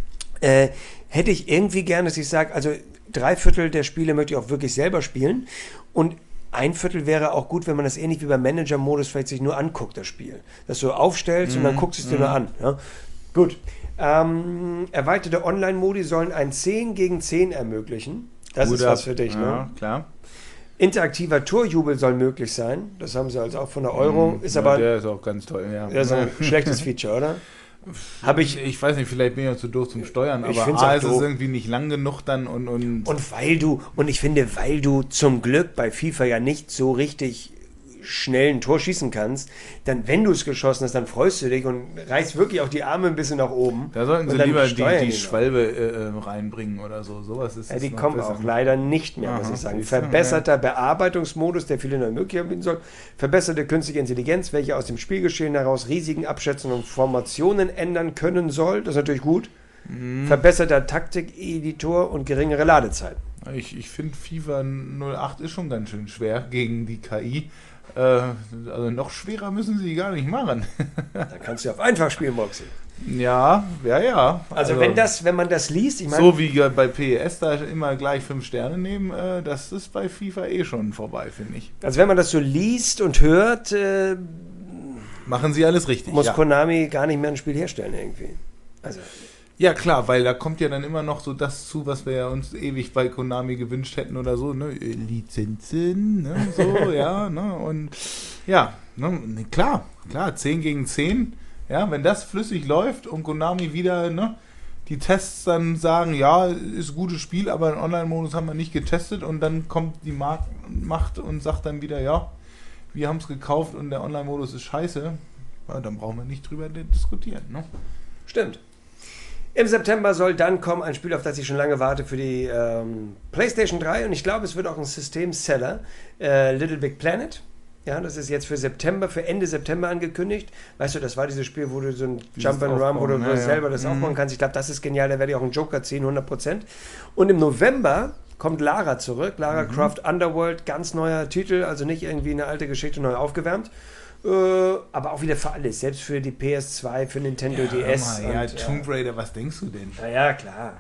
äh, hätte ich irgendwie gern, dass ich sage, also drei Viertel der Spiele möchte ich auch wirklich selber spielen. Und ein Viertel wäre auch gut, wenn man das ähnlich wie beim Manager-Modus vielleicht sich nur anguckt, das Spiel. Dass du aufstellst und dann guckst du es dir nur an. Ja? Gut. Ähm, erweiterte Online-Modi sollen ein zehn gegen zehn ermöglichen. Das Gut ist ab. was für dich, Ja, ne? klar. Interaktiver Torjubel soll möglich sein. Das haben sie also auch von der Euro. Ist ja, aber der ist auch ganz toll, ja. ja, so ein schlechtes Feature, oder? Habe ich. Ich weiß nicht, vielleicht bin ich ja zu doof zum Steuern, Ich aber find's A, auch ist es doof. irgendwie nicht lang genug dann und... Und, Und weil du, und ich finde, weil du zum Glück bei FIFA ja nicht so richtig schnell ein Tor schießen kannst, dann, wenn du es geschossen hast, dann freust du dich und reißt wirklich auch die Arme ein bisschen nach oben. da sollten sie Und dann lieber steuern die, die noch. Schwalbe äh, äh, reinbringen oder so. Sowas ist Ja, es die noch kommen besser. auch leider nicht mehr, muss Aha, ich sagen. siehst du, Verbesserter Bearbeitungsmodus, der viele neue Möglichkeiten bieten soll. Verbesserte künstliche Intelligenz, welche aus dem Spielgeschehen heraus Risiken abschätzen und Formationen ändern können soll. Das ist natürlich gut. Mhm. Verbesserter Taktik-Editor und geringere Ladezeiten. Ich, ich finde FIFA null acht ist schon ganz schön schwer gegen die K I. Äh, also noch schwerer müssen sie gar nicht machen. Da kannst du auf einfach spielen, Moxie. Ja, ja, ja. Also, wenn das, wenn man das liest, ich meine, so wie bei P E S da immer gleich fünf Sterne nehmen, äh, das ist bei FIFA eh schon vorbei, finde ich. also wenn man das so liest und hört, äh, Machen sie alles richtig. muss ja. Konami gar nicht mehr ein Spiel herstellen irgendwie. Also Ja, klar, weil da kommt ja dann immer noch so das zu, was wir ja uns ewig bei Konami gewünscht hätten oder so, ne? Lizenzen, ne? So, ja, ne? Und ja, ne? klar, klar, zehn gegen zehn, ja, wenn das flüssig läuft und Konami wieder, ne? Die Tests dann sagen, ja, ist ein gutes Spiel, aber den Online-Modus haben wir nicht getestet und dann kommt die Marktmacht und sagt dann wieder, ja, wir haben es gekauft und der Online-Modus ist scheiße, ja, dann brauchen wir nicht drüber diskutieren, ne? stimmt. Im September soll dann kommen ein Spiel, auf das ich schon lange warte, für die ähm, PlayStation drei. Und ich glaube, es wird auch ein System-Seller. Äh, Little Big Planet. Ja, das ist jetzt für September, für Ende September angekündigt. Weißt du, das war dieses Spiel, wo du so ein Dieses Jump and Run, wo du Aufbauen, ja, selber ja. das Mhm. aufbauen kannst. Ich glaube, das ist genial. Da werde ich auch einen Joker ziehen, hundert Prozent. Und im November kommt Lara zurück. Lara Mhm. Croft Underworld, ganz neuer Titel. Also nicht irgendwie eine alte Geschichte neu aufgewärmt. Äh, aber auch wieder für alles. Selbst für die P S zwei, für Nintendo D S. Ja, ja, und, Tomb Raider, was denkst du denn? Na ja, klar.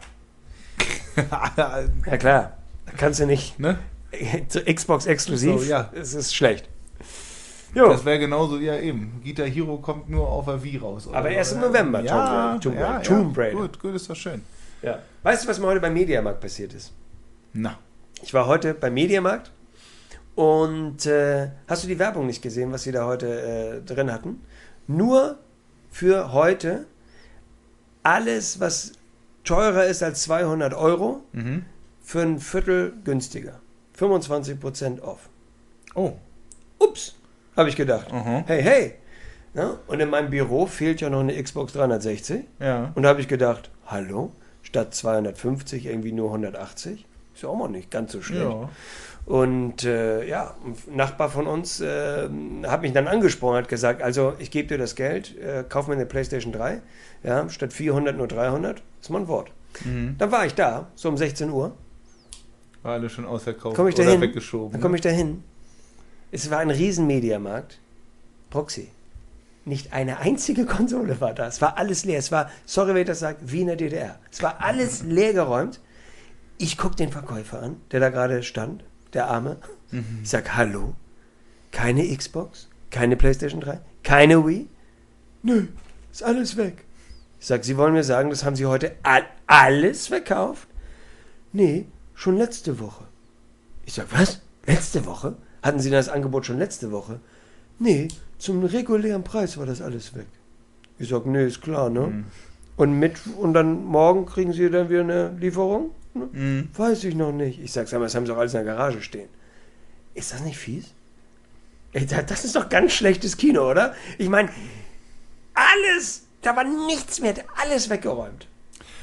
Ja klar, da kannst du nicht. Ne? Xbox exklusiv, So, ja. es ist schlecht. Jo, Das wäre genauso, ja eben. Guitar Hero kommt nur auf der Wii raus. oder aber so, erst im ja. November, Ja, Tomb Raider. Tomb ja, Raider. ja. Tomb Raider. Gut, gut, ist doch schön. Ja. Weißt du, was mir heute beim Mediamarkt passiert ist? Na, Ich war heute beim Mediamarkt und äh, hast du die Werbung nicht gesehen, was sie da heute äh, drin hatten? Nur für heute alles, was teurer ist als zweihundert Euro, mhm. für ein Viertel günstiger. fünfundzwanzig Prozent off. Oh. Ups, habe ich gedacht. Aha. Hey, hey. Ja, und in meinem Büro fehlt ja noch eine Xbox dreihundertsechzig. Ja. Und da habe ich gedacht, hallo, statt zweihundertfünfzig irgendwie nur hundertachtzig. Ist ja auch mal nicht ganz so schlecht. Ja. Und äh, ja, ein Nachbar von uns äh, hat mich dann angesprochen, hat gesagt, also ich gebe dir das Geld, äh, kauf mir eine PlayStation drei, ja, statt vierhundert nur dreihundert, ist mal ein Wort. Mhm. Dann war ich da, so um sechzehn Uhr, War alles schon ausverkauft komme ich oder dahin, weggeschoben. dann komme ich dahin. Es war ein riesen Mediamarkt, Proxy. Nicht eine einzige Konsole war da. Es war alles leer. Es war, sorry, wenn ich das sage, wie in der D D R. Es war alles leergeräumt. Ich gucke den Verkäufer an, der da gerade stand, der Arme. Mhm. Ich sage, hallo, keine Xbox, keine PlayStation drei, keine Wii? Nö, ist alles weg. Ich sage, Sie wollen mir sagen, das haben Sie heute all, alles verkauft? Nee, schon letzte Woche. Ich sage, was? Letzte Woche? Hatten Sie das Angebot schon letzte Woche? Nee, zum regulären Preis war das alles weg. Ich sage, nee, ist klar, ne? Mhm. Und mit und dann morgen kriegen Sie dann wieder eine Lieferung? Ne? Mhm. Weiß ich noch nicht. Ich sag, sag mal, das haben Sie doch alles in der Garage stehen. Ist das nicht fies? Ey, da- das ist doch ganz schlechtes Kino, oder? Ich meine, alles, da war nichts mehr, alles weggeräumt.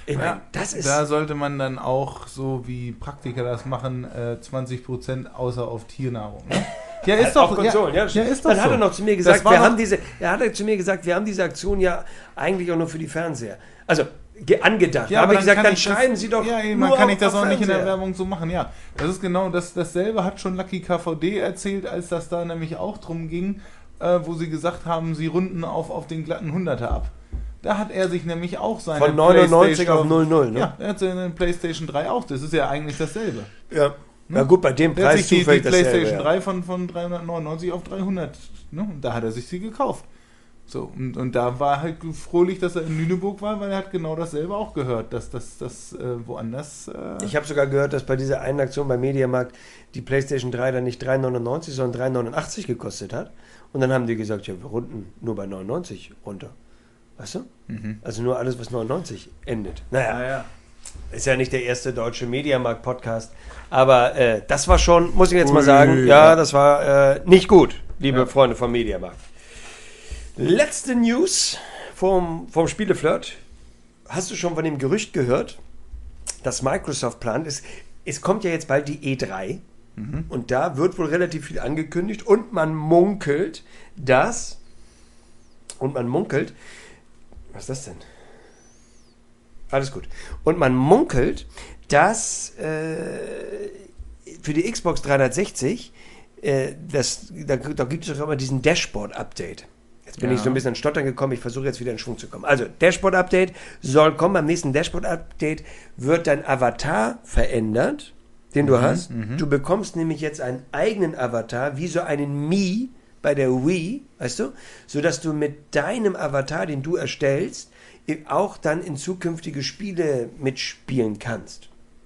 Ich Ja, meine, das ist... da sollte man dann auch, so wie Praktiker das machen, äh, zwanzig Prozent außer auf Tiernahrung. Ne? Ja, ist doch, auf Konsolen, ja, ja, ist doch Dann so. hat er noch zu mir gesagt, Das war wir doch- haben diese, er hat zu mir gesagt, wir haben diese Aktion ja eigentlich auch nur für die Fernseher. Also ge- angedacht. Da habe ich aber gesagt, kann dann ich schreiben das, Sie doch. Ja, eben, nur man kann auf- ich das auf auch nicht in der Fernseher. Werbung so machen, ja. Das ist genau, das, dasselbe hat schon Lucky K V D erzählt, als das da nämlich auch drum ging, äh, wo sie gesagt haben, sie runden auf, auf den glatten Hunderter ab. Da hat er sich nämlich auch seine Von neunundneunzig PlayStation auf null null, ne? Ja, er hat seine PlayStation drei auch. Das ist ja eigentlich dasselbe. Ja. Na gut, bei dem Der hat Preis sich die, die zufällig dasselbe, PlayStation ja. drei von, von dreihundertneunundneunzig auf dreihundert, ne? Und da hat er sich sie gekauft. So, und, und da war er halt frohlich, dass er in Lüneburg war, weil er hat genau dasselbe auch gehört, dass das dass, äh, woanders... Äh, Ich habe sogar gehört, dass bei dieser einen Aktion beim Mediamarkt die PlayStation drei dann nicht drei neunundneunzig, sondern drei neunundachtzig gekostet hat. Und dann haben die gesagt, ja, wir runden nur bei neunundneunzig runter. Weißt du? Mhm. Also nur alles, was neunundneunzig endet. Naja, Naja. ist ja nicht der erste deutsche Mediamarkt-Podcast. Aber äh, das war schon, muss ich jetzt mal Ui, sagen, ja, ja. das war äh, nicht gut, liebe Ja. Freunde vom Mediamarkt. Letzte News vom, vom Spieleflirt. Hast du schon von dem Gerücht gehört, dass Microsoft plant ist? Es kommt ja jetzt bald die E drei. Mhm. Und da wird wohl relativ viel angekündigt. Und man munkelt, dass... Und man munkelt... Was ist das denn? Alles gut. Und man munkelt, dass äh, für die Xbox dreihundertsechzig, äh, das, da, da gibt es doch immer diesen Dashboard-Update. Jetzt bin Ja. ich so ein bisschen an Stottern gekommen, ich versuche jetzt wieder in Schwung zu kommen. Also, Dashboard-Update soll kommen. Beim nächsten Dashboard-Update wird dein Avatar verändert, den du hast. Du bekommst nämlich jetzt einen eigenen Avatar, wie so einen Mii bei der Wii, weißt du? Sodass du mit deinem Avatar, den du erstellst, auch dann in zukünftige Spiele mitspielen kannst.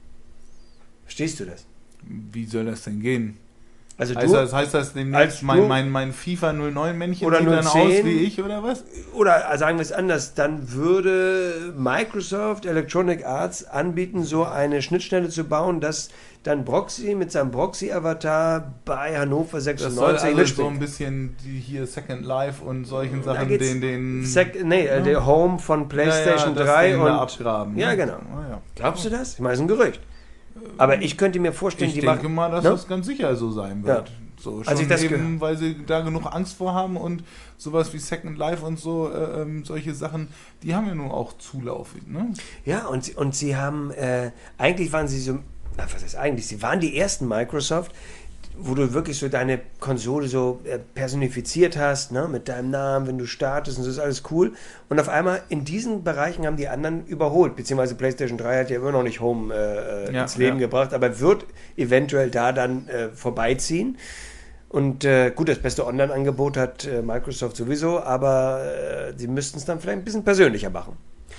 Verstehst du das? Wie soll das denn gehen? Also Heißt du, das, heißt das als demnächst, du- mein, mein, mein FIFA null neun Männchen Oder sieht dann null zehn aus wie ich, oder was? oder sagen wir es anders, dann würde Microsoft Electronic Arts anbieten, so eine Schnittstelle zu bauen, dass dann Broxy mit seinem Broxy-Avatar bei Hannover Das soll sechsundneunzig alles so mitspielen. ein bisschen die hier Second Life und solchen Da Sachen, geht's den, den Sec nee, äh, Ja. der Home von PlayStation ja, ja, das drei Ding und da abgraben. Ja, ne? genau. Ah, ja. Glaubst du das? Ich meine, das ist ein Gerücht. Aber ich könnte mir vorstellen, Ich die denke machen, mal, dass ne? das ganz sicher so sein wird. So, schon Als ich das eben, weil sie da genug Angst vor haben und sowas wie Second Life und so, äh, ähm, solche Sachen, die haben ja nun auch Zulauf. Ne? Ja, und, sie- und sie haben, äh, eigentlich waren sie so, na, was heißt eigentlich, sie waren die ersten Microsoft, wo du wirklich so deine Konsole so äh, personifiziert hast, ne, mit deinem Namen, wenn du startest und so ist alles cool. Und auf einmal in diesen Bereichen haben die anderen überholt, beziehungsweise PlayStation drei hat ja immer noch nicht Home äh, Ja, ins Leben ja. gebracht, aber wird eventuell da dann äh, vorbeiziehen. Und äh, gut, das beste Online-Angebot hat äh, Microsoft sowieso, aber äh, sie müssten es dann vielleicht ein bisschen persönlicher machen.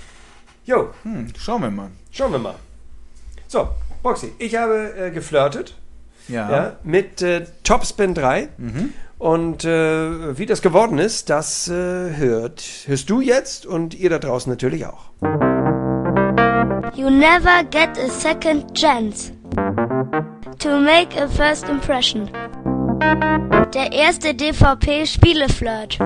Jo, Hm, schauen wir mal. schauen wir mal. So, Boxy, ich habe äh, geflirtet Ja. ja, mit äh, Topspin drei. Mhm. Und äh, wie das geworden ist, das äh, hört, hörst du jetzt und ihr da draußen natürlich auch. You never get a second chance to make a first impression. Der erste D V P-Spieleflirt.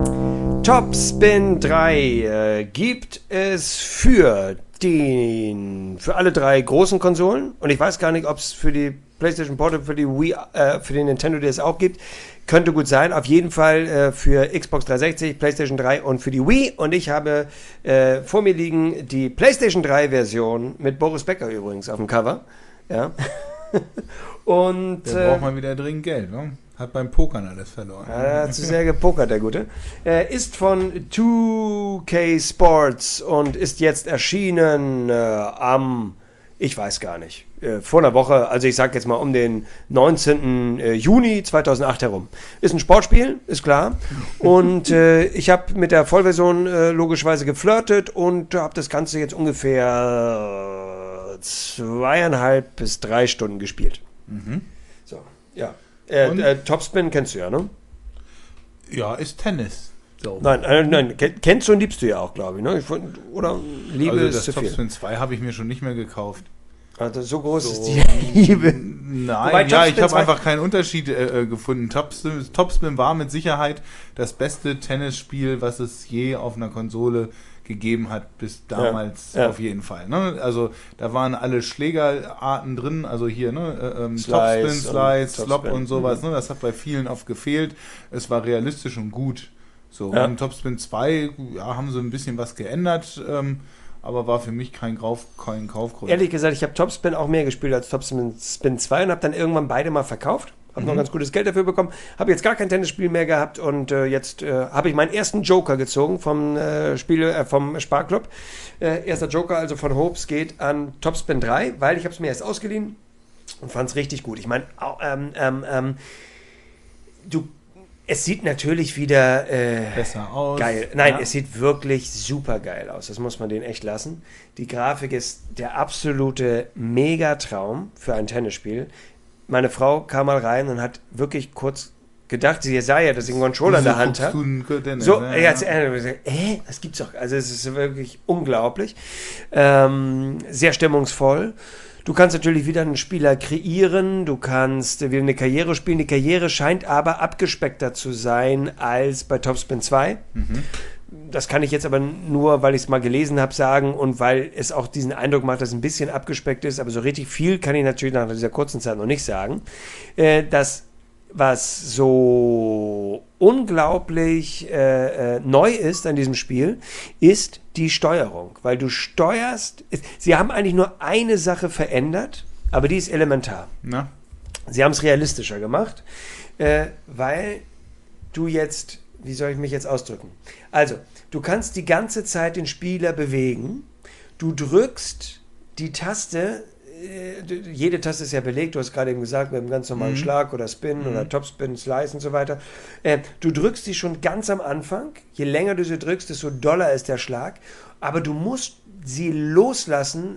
Topspin drei äh, gibt es für den für alle drei großen Konsolen und ich weiß gar nicht, ob es für die PlayStation Portable, für die Wii, äh, für den Nintendo D S auch gibt. Könnte gut sein. Auf jeden Fall äh, für Xbox dreihundertsechzig, PlayStation drei und für die Wii. Und ich habe äh, vor mir liegen die PlayStation drei Version mit Boris Becker übrigens auf dem Cover. Ja. und Der braucht äh, mal wieder dringend Geld, ne? Hat beim Pokern alles verloren. Ja, er hat zu sehr gepokert, der Gute. Äh, ist von zwei K Sports und ist jetzt erschienen äh, am, ich weiß gar nicht, äh, vor einer Woche, also ich sag jetzt mal um den neunzehnten Juni zweitausendacht herum. Ist ein Sportspiel, ist klar. Und äh, ich habe mit der Vollversion äh, logischerweise geflirtet und habe das Ganze jetzt ungefähr zweieinhalb bis drei Stunden gespielt. Mhm. So, ja. Äh, Und? äh, Topspin kennst du ja, ne? Ja, ist Tennis. So. Nein, äh, nein, ken- kennst du und liebst du ja auch, glaube ich, ne? Ich, fand- oder Liebe also ist das zu viel. Topspin zwei habe ich mir schon nicht mehr gekauft. Also so groß So. ist die Liebe. Nein, Wobei ja, Topspin ich habe zwei einfach keinen Unterschied äh, äh, gefunden. Topspin, Topspin war mit Sicherheit das beste Tennisspiel, was es je auf einer Konsole gegeben hat bis damals ja, ja. auf jeden Fall. Ne? Also da waren alle Schlägerarten drin, also hier ne, ähm, Slice Topspin, Slice, und Slop Topspin. und sowas. Mhm. Ne? Das hat bei vielen oft gefehlt. Es war realistisch und gut. So, Ja. und Topspin zwei, ja, haben sie ein bisschen was geändert, ähm, aber war für mich kein, Kauf, kein Kaufgrund. Ehrlich gesagt, ich habe Topspin auch mehr gespielt als Topspin Spin zwei und habe dann irgendwann beide mal verkauft. Habe noch Mhm. ganz gutes Geld dafür bekommen. Habe jetzt gar kein Tennisspiel mehr gehabt und äh, jetzt äh, habe ich meinen ersten Joker gezogen vom äh, Spiel, äh, vom Sparclub. Äh, erster Joker also von Hopes geht an Topspin drei, weil ich habe es mir erst ausgeliehen und fand es richtig gut. Ich meine, ähm, ähm, ähm, du es sieht natürlich wieder äh, besser aus. Geil. Nein, ja. es sieht wirklich super geil aus. Das muss man denen echt lassen. Die Grafik ist der absolute Megatraum für ein Tennisspiel. Meine Frau kam mal rein und hat wirklich kurz gedacht, sie sah ja, dass ich einen Controller in der Hand habe. So, ja, ja. Äh, das gibt's doch. Also es ist wirklich unglaublich. Ähm, sehr stimmungsvoll. Du kannst natürlich wieder einen Spieler kreieren, du kannst wieder eine Karriere spielen. Die Karriere scheint aber abgespeckter zu sein als bei Topspin zwei. Mhm. Das kann ich jetzt aber nur, weil ich es mal gelesen habe, sagen und weil es auch diesen Eindruck macht, dass es ein bisschen abgespeckt ist. Aber so richtig viel kann ich natürlich nach dieser kurzen Zeit noch nicht sagen. Äh, das, was so unglaublich äh, äh, neu ist an diesem Spiel, ist die Steuerung. Weil du steuerst, sie haben eigentlich nur eine Sache verändert, aber die ist elementar. Na? Sie haben es realistischer gemacht, äh, weil du jetzt, wie soll ich mich jetzt ausdrücken? Also, du kannst die ganze Zeit den Spieler bewegen, du drückst die Taste, äh, jede Taste ist ja belegt, du hast gerade eben gesagt, mit einem ganz normalen Mhm. Schlag oder Spin Mhm. oder Topspin, Slice und so weiter. Äh, du drückst sie schon ganz am Anfang, je länger du sie drückst, desto doller ist der Schlag, aber du musst sie loslassen,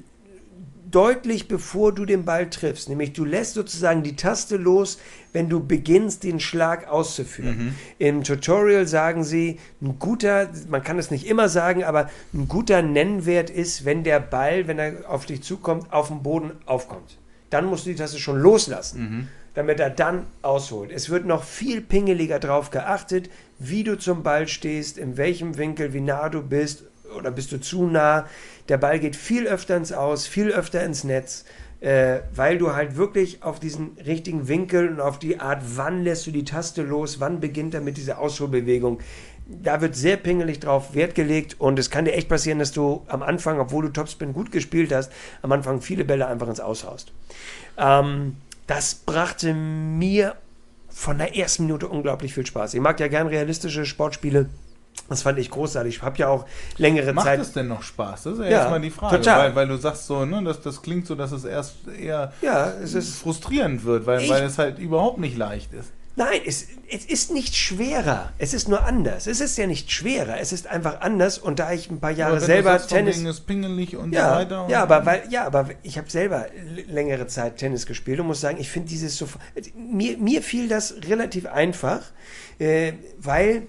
deutlich bevor du den Ball triffst. Nämlich du lässt sozusagen die Taste los, wenn du beginnst, den Schlag auszuführen. Mhm. Im Tutorial sagen sie, ein guter, man kann es nicht immer sagen, aber ein guter Nennwert ist, wenn der Ball, wenn er auf dich zukommt, auf dem Boden aufkommt. Dann musst du die Taste schon loslassen, Mhm. damit er dann ausholt. Es wird noch viel pingeliger drauf geachtet, wie du zum Ball stehst, in welchem Winkel, wie nah du bist oder bist du zu nah. Der Ball geht viel öfter ins Aus, viel öfter ins Netz, äh, weil du halt wirklich auf diesen richtigen Winkel und auf die Art, wann lässt du die Taste los, wann beginnt er mit dieser Ausholbewegung. Da wird sehr pingelig drauf Wert gelegt und es kann dir echt passieren, dass du am Anfang, obwohl du Topspin gut gespielt hast, am Anfang viele Bälle einfach ins Aus haust. Ähm, das brachte mir von der ersten Minute unglaublich viel Spaß. Ich mag ja gern realistische Sportspiele. Das fand ich großartig. Ich habe ja auch längere Macht Zeit... es denn noch Spaß? Das ist ja, Ja, erstmal die Frage. total. Weil, weil du sagst so, ne, das, das klingt so, dass es erst eher Ja, es ist... frustrierend wird, weil, Ich- weil es halt überhaupt nicht leicht ist. Nein, es, es ist nicht schwerer. Es ist nur anders. Es ist ja nicht schwerer. Es ist einfach anders. Und da ich ein paar Jahre Aber wenn selber du sagst, von Tennis... wegen ist pingelig und so Ja, weiter. Und ja, aber weil, ja, aber ich habe selber l- längere Zeit Tennis gespielt und muss sagen, ich finde dieses so, mir, mir fiel das relativ einfach, äh, weil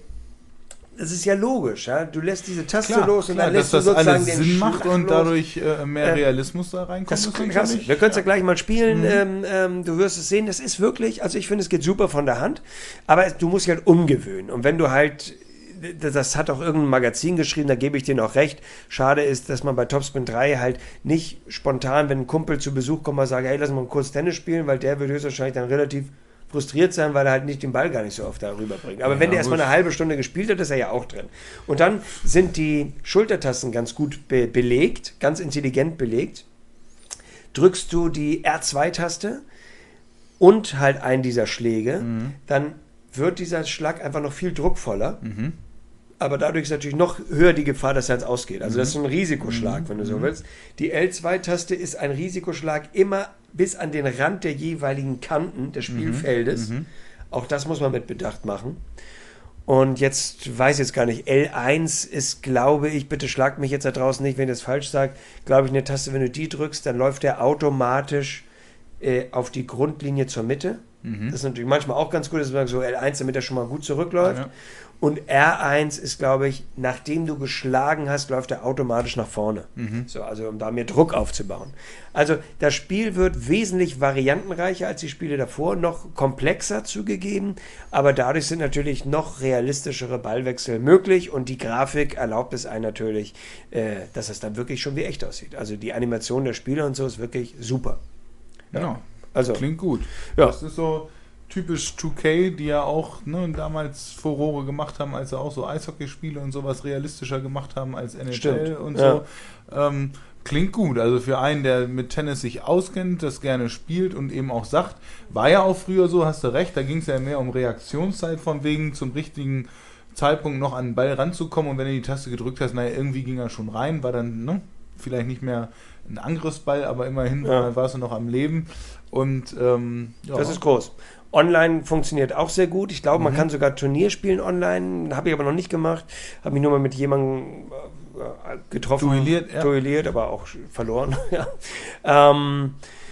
das ist ja logisch, ja. Du lässt diese Taste Klar, los und klar, dann lässt dass du das sozusagen alles den Sinn macht Schlag und los. dadurch äh, mehr Äh, Realismus da reinkommt. Das ist ist krass. natürlich- Wir können es ja ja. gleich mal spielen. Mhm. Ähm, ähm, du wirst es sehen. Das ist wirklich, also ich finde, es geht super von der Hand. Aber du musst dich halt umgewöhnen. Und wenn du halt, das hat auch irgendein Magazin geschrieben, da gebe ich dir noch recht. Schade ist, dass man bei Topspin drei halt nicht spontan, wenn ein Kumpel zu Besuch kommt, mal sagt, hey, lass mal kurz Tennis spielen, weil der wird höchstwahrscheinlich dann relativ frustriert sein, weil er halt nicht den Ball gar nicht so oft darüber bringt. Aber Ja, wenn der erstmal gut. eine halbe Stunde gespielt hat, ist er ja auch drin. Und dann sind die Schultertasten ganz gut be- belegt, ganz intelligent belegt. Drückst du die R zwei Taste und halt einen dieser Schläge, Mhm. dann wird dieser Schlag einfach noch viel druckvoller. Mhm. Aber dadurch ist natürlich noch höher die Gefahr, dass er ins Ausgeht. Also das ist so ein Risikoschlag, Mhm. wenn du so willst. Die L zwei Taste ist ein Risikoschlag immer bis an den Rand der jeweiligen Kanten des Spielfeldes. Mhm. Auch das muss man mit Bedacht machen. Und jetzt weiß ich jetzt gar nicht, L eins ist, glaube ich, bitte schlagt mich jetzt da draußen nicht, wenn ich das falsch sage, glaube ich, eine Taste, wenn du die drückst, dann läuft der automatisch äh, auf die Grundlinie zur Mitte. Mhm. Das ist natürlich manchmal auch ganz gut, dass man so L eins, damit er schon mal gut zurückläuft. Ja. Und R eins ist, glaube ich, nachdem du geschlagen hast, läuft er automatisch nach vorne. Mhm. So, also um da mehr Druck aufzubauen. Also das Spiel wird wesentlich variantenreicher als die Spiele davor, noch komplexer zugegeben, aber dadurch sind natürlich noch realistischere Ballwechsel möglich und die Grafik erlaubt es einem natürlich, äh, dass es dann wirklich schon wie echt aussieht. Also die Animation der Spieler und so ist wirklich super. Ja, ja. Also, klingt gut. Ja. Das ist so typisch zwei K, die ja auch ne, damals Furore gemacht haben, als sie auch so Eishockeyspiele und sowas realistischer gemacht haben als N H L. Stimmt. Und ja. so. Ähm, klingt gut. Also für einen, der mit Tennis sich auskennt, das gerne spielt und eben auch sagt, war ja auch früher so, hast du recht, da ging es ja mehr um Reaktionszeit von wegen zum richtigen Zeitpunkt noch an den Ball ranzukommen und wenn du die Taste gedrückt hast, naja, irgendwie ging er schon rein, war dann ne, vielleicht nicht mehr ein Angriffsball, aber immerhin ja. warst du noch am Leben. Und ähm, ja. Das ist groß. Online funktioniert auch sehr gut. Ich glaube, mhm. man kann sogar Turnier spielen online. Habe ich aber noch nicht gemacht. Habe mich nur mal mit jemandem äh, getroffen. Duelliert, ja. Duelliert, aber auch verloren. ja. Ähm,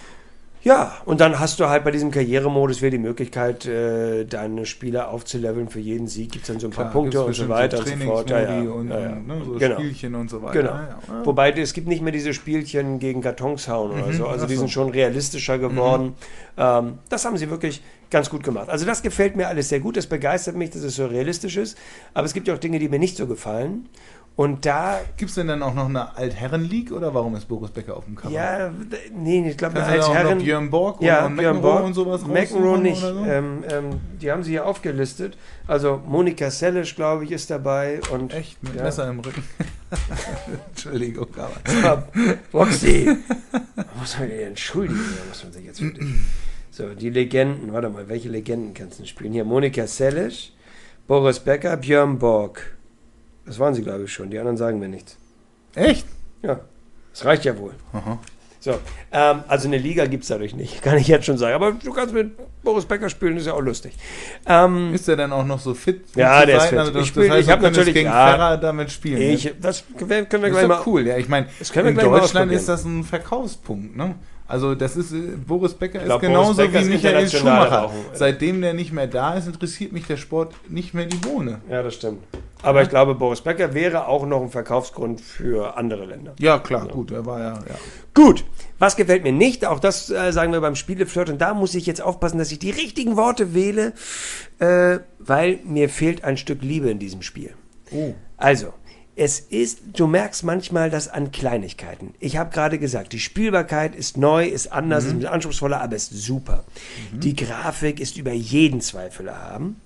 ja, und dann hast du halt bei diesem Karrieremodus wieder die Möglichkeit, äh, deine Spieler aufzuleveln. Für jeden Sieg gibt es dann so ein paar Klar, Punkte und so weiter und so fort. Ja, ja. Und, ja, ja. und ne, so genau. Spielchen und so weiter. Genau. Ja, ja. Wobei es gibt nicht mehr diese Spielchen gegen Kartons hauen oder mhm, so. Also die so. sind schon realistischer geworden. Mhm. Ähm, das haben sie wirklich ganz gut gemacht. Also das gefällt mir alles sehr gut. Das begeistert mich, dass es so realistisch ist. Aber es gibt ja auch Dinge, die mir nicht so gefallen. Und da... Gibt es denn dann auch noch eine Altherren-League oder warum ist Boris Becker auf dem Cover? Ja, nee, ich glaube, eine Altherren... Björn Borg ja, und Björn Borg und sowas McEnroe nicht. So? Ähm, ähm, die haben sie hier aufgelistet. Also Monika Seles, glaube ich, ist dabei. Und, echt? Mit ja. Messer im Rücken? Entschuldigung, aber... Roxy! Man muss man denn entschuldigen, da muss man sich jetzt wirklich... So, die Legenden, warte mal, welche Legenden kannst du spielen? Hier, Monika Seles, Boris Becker, Björn Borg. Das waren sie, glaube ich, schon. Die anderen sagen mir nichts. Echt? Ja, das reicht ja wohl. Aha. So, ähm, also eine Liga gibt es dadurch nicht, kann ich jetzt schon sagen. Aber du kannst mit Boris Becker spielen, ist ja auch lustig. Ähm, ist der dann auch noch so fit? Ja, der ist fit. Also das, ich spiel, das heißt, ich habe natürlich gegen ja, Ferrer damit spielen. Ich, ne? Das können wir das gleich ist mal. Cool, ja. Ich meine, in Deutschland ist das ein Verkaufspunkt, ne? Also das ist, Boris Becker glaub, ist genauso Boris Becker wie ist Michael Schumacher. Auch, Seitdem der nicht mehr da ist, interessiert mich der Sport nicht mehr die Bohne. Ja, das stimmt. Aber ja. ich glaube, Boris Becker wäre auch noch ein Verkaufsgrund für andere Länder. Ja, klar, also. gut, er war ja, ja. Gut, was gefällt mir nicht? Auch das äh, sagen wir beim Spieleflirt. Und da muss ich jetzt aufpassen, dass ich die richtigen Worte wähle, äh, weil mir fehlt ein Stück Liebe in diesem Spiel. Oh. Also, es ist, du merkst manchmal das an Kleinigkeiten. Ich habe gerade gesagt, die Spielbarkeit ist neu, ist anders, mhm. ist anspruchsvoller, aber ist super. Mhm. Die Grafik ist über jeden Zweifel erhaben.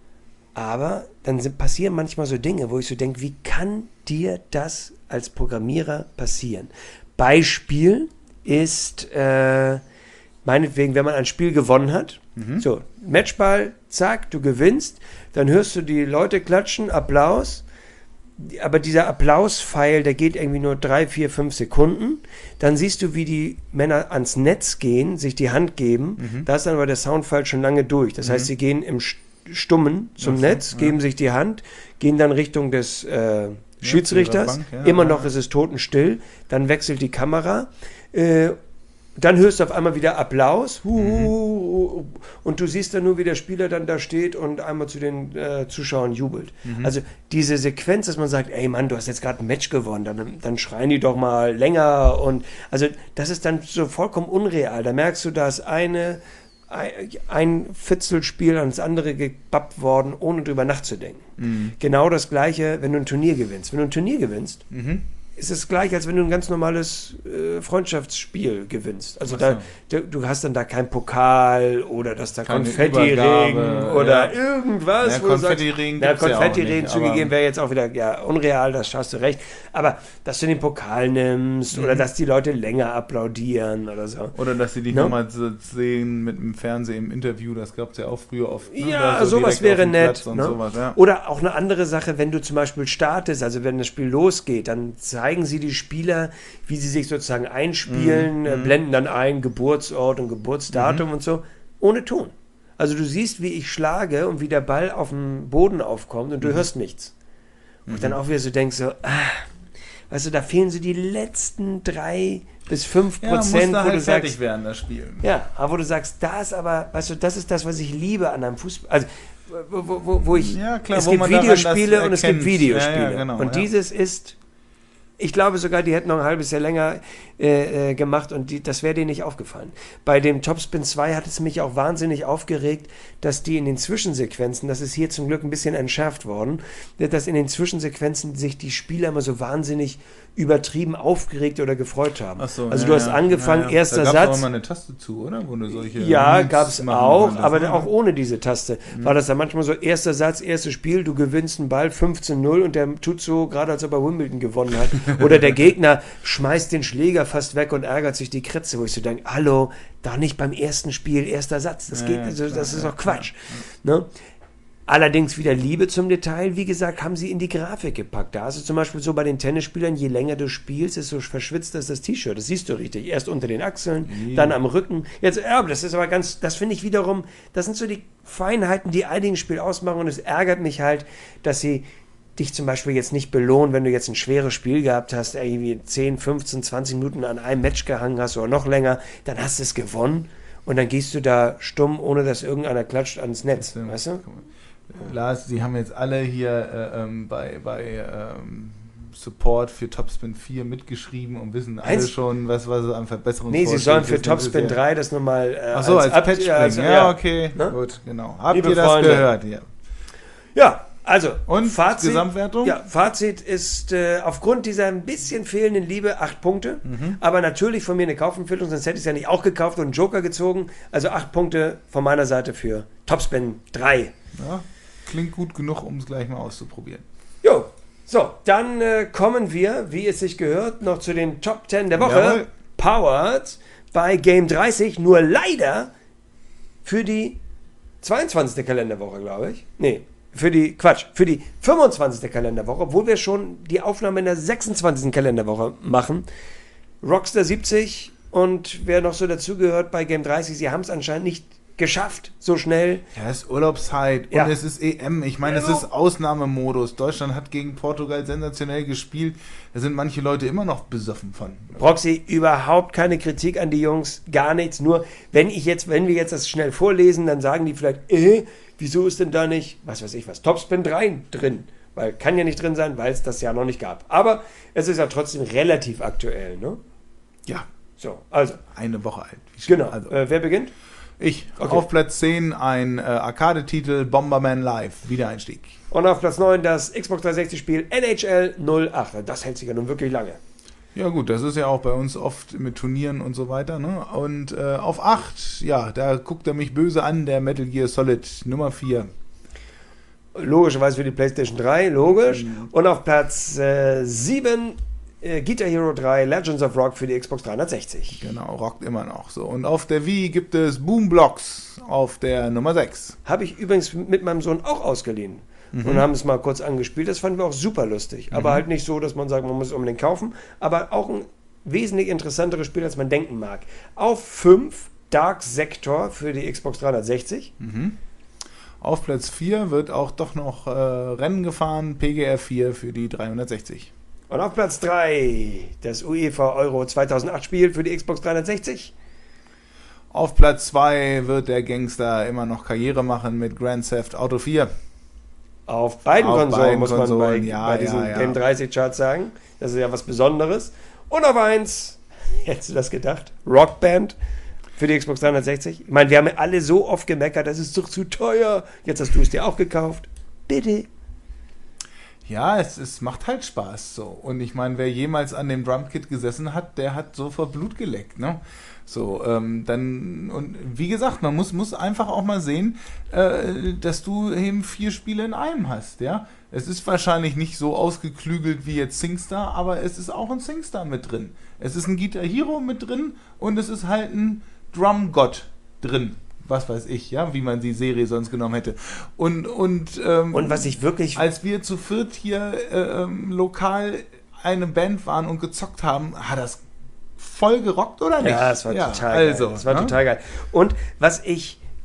Aber dann sind, passieren manchmal so Dinge, wo ich so denke, wie kann dir das als Programmierer passieren? Beispiel ist, äh, meinetwegen, wenn man ein Spiel gewonnen hat, mhm. so, Matchball, zack, du gewinnst, dann hörst du die Leute klatschen, Applaus, aber dieser Applaus-Pfeil, der geht irgendwie nur drei, vier, fünf Sekunden. Dann siehst du, wie die Männer ans Netz gehen, sich die Hand geben. Mhm. Da ist dann aber der Soundfall schon lange durch. Das mhm. heißt, sie gehen im Stummen zum okay, Netz, geben ja. sich die Hand, gehen dann Richtung des äh, Schiedsrichters. Ja, Bank, ja, Immer noch ja. ist es totenstill. Dann wechselt die Kamera. Äh, Dann hörst du auf einmal wieder Applaus mhm. und du siehst dann nur, wie der Spieler dann da steht und einmal zu den äh, Zuschauern jubelt. Mhm. Also diese Sequenz, dass man sagt, ey Mann, du hast jetzt gerade ein Match gewonnen, dann, dann schreien die doch mal länger. Und also das ist dann so vollkommen unreal. Da merkst du, dass eine ein Fitzelspiel ans andere gebappt worden, ohne drüber nachzudenken. Mhm. Genau das Gleiche, wenn du ein Turnier gewinnst. Wenn du ein Turnier gewinnst, mhm. ist es gleich, als wenn du ein ganz normales äh, Freundschaftsspiel gewinnst. Also da, da, du hast dann da kein Pokal oder dass da Konfetti-Regen oder ja. irgendwas. Ja, Konfetti-Regen ja, Konfetti-Regen ja zugegeben wäre jetzt auch wieder ja, unreal, das hast du recht. Aber dass du den Pokal nimmst mhm. oder dass die Leute länger applaudieren oder so. Oder dass sie dich no? nochmal sehen mit dem Fernsehen im Interview, das gab es ja auch früher oft. Ne? Ja, so sowas wäre nett. Ne? Sowas, ja. Oder auch eine andere Sache, wenn du zum Beispiel startest, also wenn das Spiel losgeht, dann zeigen sie die Spieler, wie sie sich sozusagen einspielen, mhm. äh, blenden dann ein Geburtsort und Geburtsdatum mhm. und so, ohne Ton. Also du siehst, wie ich schlage und wie der Ball auf dem Boden aufkommt und du mhm. hörst nichts. Und mhm. dann auch wieder so denkst so, ah, weißt du, da fehlen so die letzten drei bis fünf Ja, Prozent, muss da wo halt du fertig sagst, werden, das Spiel. ja, aber wo du sagst, da ist aber, weißt du, das ist das, was ich liebe an einem Fußball. Also, wo, wo, wo ich, Ja, klar, es wo gibt man daran Videospiele das und es gibt erkennt. Videospiele. Ja, ja, genau, und ja. dieses ist, ich glaube sogar, die hätten noch ein halbes Jahr länger äh, äh, gemacht und die, das wäre denen nicht aufgefallen. Bei dem Topspin zwei hat es mich auch wahnsinnig aufgeregt, dass die in den Zwischensequenzen, das ist hier zum Glück ein bisschen entschärft worden, dass in den Zwischensequenzen sich die Spieler immer so wahnsinnig übertrieben aufgeregt oder gefreut haben. Ach so, also ja, du hast ja, angefangen, ja, ja. erster da gab's Satz. auch immer eine Taste zu, oder? Wo du solche Ja, Moves gab es machen auch, konntest, aber ne? auch ohne diese Taste. Mhm. War das dann manchmal so, erster Satz, erstes Spiel, du gewinnst einen Ball fünfzehn null und der tut so, gerade als ob er Wimbledon gewonnen hat. Oder der Gegner schmeißt den Schläger fast weg und ärgert sich die Kritze, wo ich so denke, hallo, da nicht beim ersten Spiel, erster Satz. Das Ja, geht, ja, also, klar, das ist ja, doch Quatsch. ja. Ne? Allerdings wieder Liebe zum Detail, wie gesagt, haben sie in die Grafik gepackt. Da ist es zum Beispiel so bei den Tennisspielern, je länger du spielst, desto verschwitzt ist das T-Shirt. Das siehst du richtig. Erst unter den Achseln, Ja. dann am Rücken. Jetzt, ja, aber das ist aber ganz, das finde ich wiederum, das sind so die Feinheiten, die einigen Spiel ausmachen und es ärgert mich halt, dass sie dich zum Beispiel jetzt nicht belohnen, wenn du jetzt ein schweres Spiel gehabt hast, irgendwie zehn, fünfzehn, zwanzig Minuten an einem Match gehangen hast oder noch länger, dann hast du es gewonnen und dann gehst du da stumm, ohne dass irgendeiner klatscht ans Netz, Ja. weißt du? Lars, Sie haben jetzt alle hier äh, ähm, bei, bei ähm, Support für Topspin vier mitgeschrieben und wissen alle Eins? schon, was, was an Verbesserungen Nee, sie sollen für Topspin drei das nochmal äh, Achso, als, als Patch bringen. als, ja, ja, okay, ne? gut, genau. Habt Liebe ihr das Freunde. gehört? Ja. Ja, also, Und Fazit, Gesamtwertung? Ja, Fazit ist äh, aufgrund dieser ein bisschen fehlenden Liebe acht Punkte, Mhm. aber natürlich von mir eine Kaufempfehlung, sonst hätte ich es ja nicht auch gekauft und einen Joker gezogen. Also acht Punkte von meiner Seite für Topspin drei. Ja, klingt gut genug, um es gleich mal auszuprobieren. Jo, so, dann äh, kommen wir, wie es sich gehört, noch zu den Top zehn der Woche. Jawohl. Powered bei Game dreißig, nur leider für die zweiundzwanzigste Kalenderwoche, glaube ich. Nee, für die, Quatsch, für die fünfundzwanzigste Kalenderwoche, obwohl wir schon die Aufnahme in der sechsundzwanzigsten Kalenderwoche machen. Rockstar siebzig und wer noch so dazugehört bei Game dreißig, sie haben es anscheinend nicht geschafft, so schnell. Ja, es ist Urlaubszeit Ja. und es ist E M. Ich meine, es Ja. ist Ausnahmemodus. Deutschland hat gegen Portugal sensationell gespielt. Da sind manche Leute immer noch besoffen von. Proxy, überhaupt keine Kritik an die Jungs, gar nichts. Nur, wenn ich jetzt, wenn wir jetzt das schnell vorlesen, dann sagen die vielleicht, äh, wieso ist denn da nicht, was weiß ich was, Topspin drei drin? Weil kann ja nicht drin sein, weil es das ja noch nicht gab. Aber es ist ja trotzdem relativ aktuell, ne? Ja, So, also, eine Woche alt. Wie schön. genau. Also, Äh, wer beginnt? ich. okay. Auf Platz zehn ein äh, Arcade-Titel Bomberman Live. Wiedereinstieg. Und auf Platz neun das Xbox dreihundertsechzig-Spiel N H L null acht. Das hält sich ja nun wirklich lange. Ja gut, das ist ja auch bei uns oft mit Turnieren und so weiter. Ne? Und äh, auf acht, ja, da guckt er mich böse an, der Metal Gear Solid Nummer vier. Logischerweise für die PlayStation drei, logisch. Mhm. Und auf Platz äh, sieben äh, Guitar Hero drei Legends of Rock für die Xbox dreihundertsechzig. Genau, rockt immer noch so. Und auf der Wii gibt es Boom Blocks auf der Nummer sechs. Habe ich übrigens mit meinem Sohn auch ausgeliehen. Mhm. Und haben es mal kurz angespielt. Das fanden wir auch super lustig. Mhm. Aber halt nicht so, dass man sagt, man muss es unbedingt kaufen. Aber auch ein wesentlich interessanteres Spiel, als man denken mag. Auf fünf Dark Sector für die Xbox dreihundertsechzig. Mhm. Auf Platz vier wird auch doch noch äh, Rennen gefahren, P G R vier für die dreihundertsechzig. Und auf Platz drei das UEFA Euro zweitausendacht Spiel für die Xbox dreihundertsechzig. Auf Platz zwei wird der Gangster immer noch Karriere machen mit Grand Theft Auto vier. Auf beiden Auf Konsolen beiden muss man Konsolen, bei, ja, bei diesen ja, ja. Game dreißig Charts sagen. Das ist ja was Besonderes. Und auf eins, hättest du das gedacht, Rockband für die Xbox dreihundertsechzig. Ich meine, wir haben ja alle so oft gemeckert, das ist doch zu teuer. Jetzt hast du es dir auch gekauft. Bitte. Ja, es, es macht halt Spaß so. Und ich meine, wer jemals an dem Drumkit gesessen hat, der hat sofort Blut geleckt, ne? So, ähm, dann, und wie gesagt, man muss, muss einfach auch mal sehen, äh, dass du eben vier Spiele in einem hast, ja? Es ist wahrscheinlich nicht so ausgeklügelt wie jetzt SingStar, aber es ist auch ein SingStar mit drin. Es ist ein Guitar Hero mit drin und es ist halt ein Drumgott drin. Was weiß ich, ja, wie man die Serie sonst genommen hätte. Und, und, ähm, Und was ich wirklich... als wir zu viert hier äh, ähm, lokal eine Band waren und gezockt haben, hat das voll gerockt oder nicht? Ja, es war total also, geil. Es war ne? total geil. Und was ich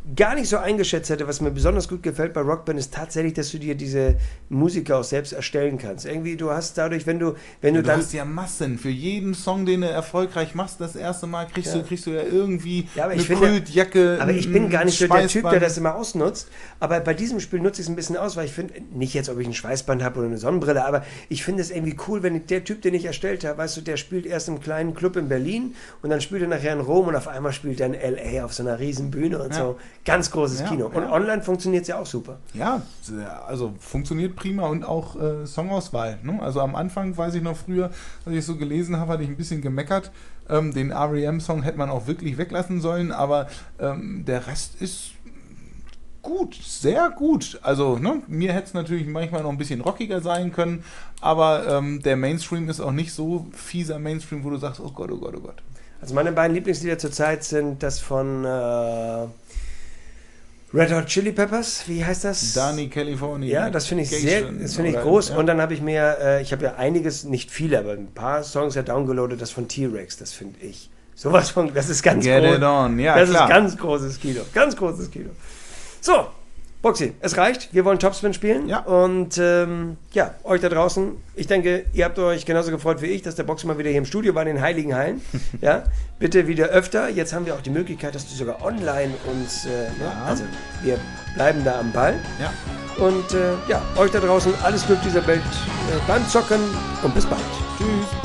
gar nicht so eingeschätzt hätte, was mir besonders gut gefällt bei Rockband, ist tatsächlich, dass du dir diese Musiker auch selbst erstellen kannst. Irgendwie, du hast dadurch, wenn du, wenn du, du dann... hast ja Massen. Für jeden Song, den du erfolgreich machst, das erste Mal kriegst, ja. du, kriegst du ja irgendwie ja, aber eine ich finde, Kultjacke. Aber ich bin gar nicht so der Typ, Schweißband. der das immer ausnutzt. Aber bei diesem Spiel nutze ich es ein bisschen aus, weil ich finde, nicht jetzt, ob ich ein Schweißband habe oder eine Sonnenbrille, aber ich finde es irgendwie cool, wenn der Typ, den ich erstellt habe, weißt du, der spielt erst im kleinen Club in Berlin und dann spielt er nachher in Rom und auf einmal spielt er in L A auf so einer riesen Bühne und ja. so. Ganz großes ja, Kino. Und ja. online funktioniert es ja auch super. Ja, also funktioniert prima und auch äh, Songauswahl. Ne? Also am Anfang, weiß ich noch früher, als ich es so gelesen habe, hatte ich ein bisschen gemeckert. Ähm, den R E M-Song hätte man auch wirklich weglassen sollen, aber ähm, der Rest ist gut, sehr gut. Also ne, mir hätte es natürlich manchmal noch ein bisschen rockiger sein können, aber ähm, der Mainstream ist auch nicht so fieser Mainstream, wo du sagst, oh Gott, oh Gott, oh Gott. Also meine beiden Lieblingslieder zurzeit sind das von äh, Red Hot Chili Peppers, wie heißt das? Dani California. Ja, das finde ich sehr, das finde ich groß. Ja. Und dann habe ich mir, äh, ich habe ja einiges, nicht viele, aber ein paar Songs ja downgeloadet, das von T-Rex, das finde ich. Sowas von, das ist ganz Get groß. it on. Ja, das klar. ist ganz großes Kino, ganz großes Kino. So, Boxy, es reicht. Wir wollen Topspin spielen. Ja. Und ähm, ja, euch da draußen, ich denke, ihr habt euch genauso gefreut wie ich, dass der Boxy mal wieder hier im Studio war in den Heiligen Hallen. Ja, bitte wieder öfter. Jetzt haben wir auch die Möglichkeit, dass du sogar online uns, äh, ja. ne? also wir bleiben da am Ball. Ja. Und äh, ja, euch da draußen alles Glück dieser Welt äh, beim Zocken und bis bald. Tschüss.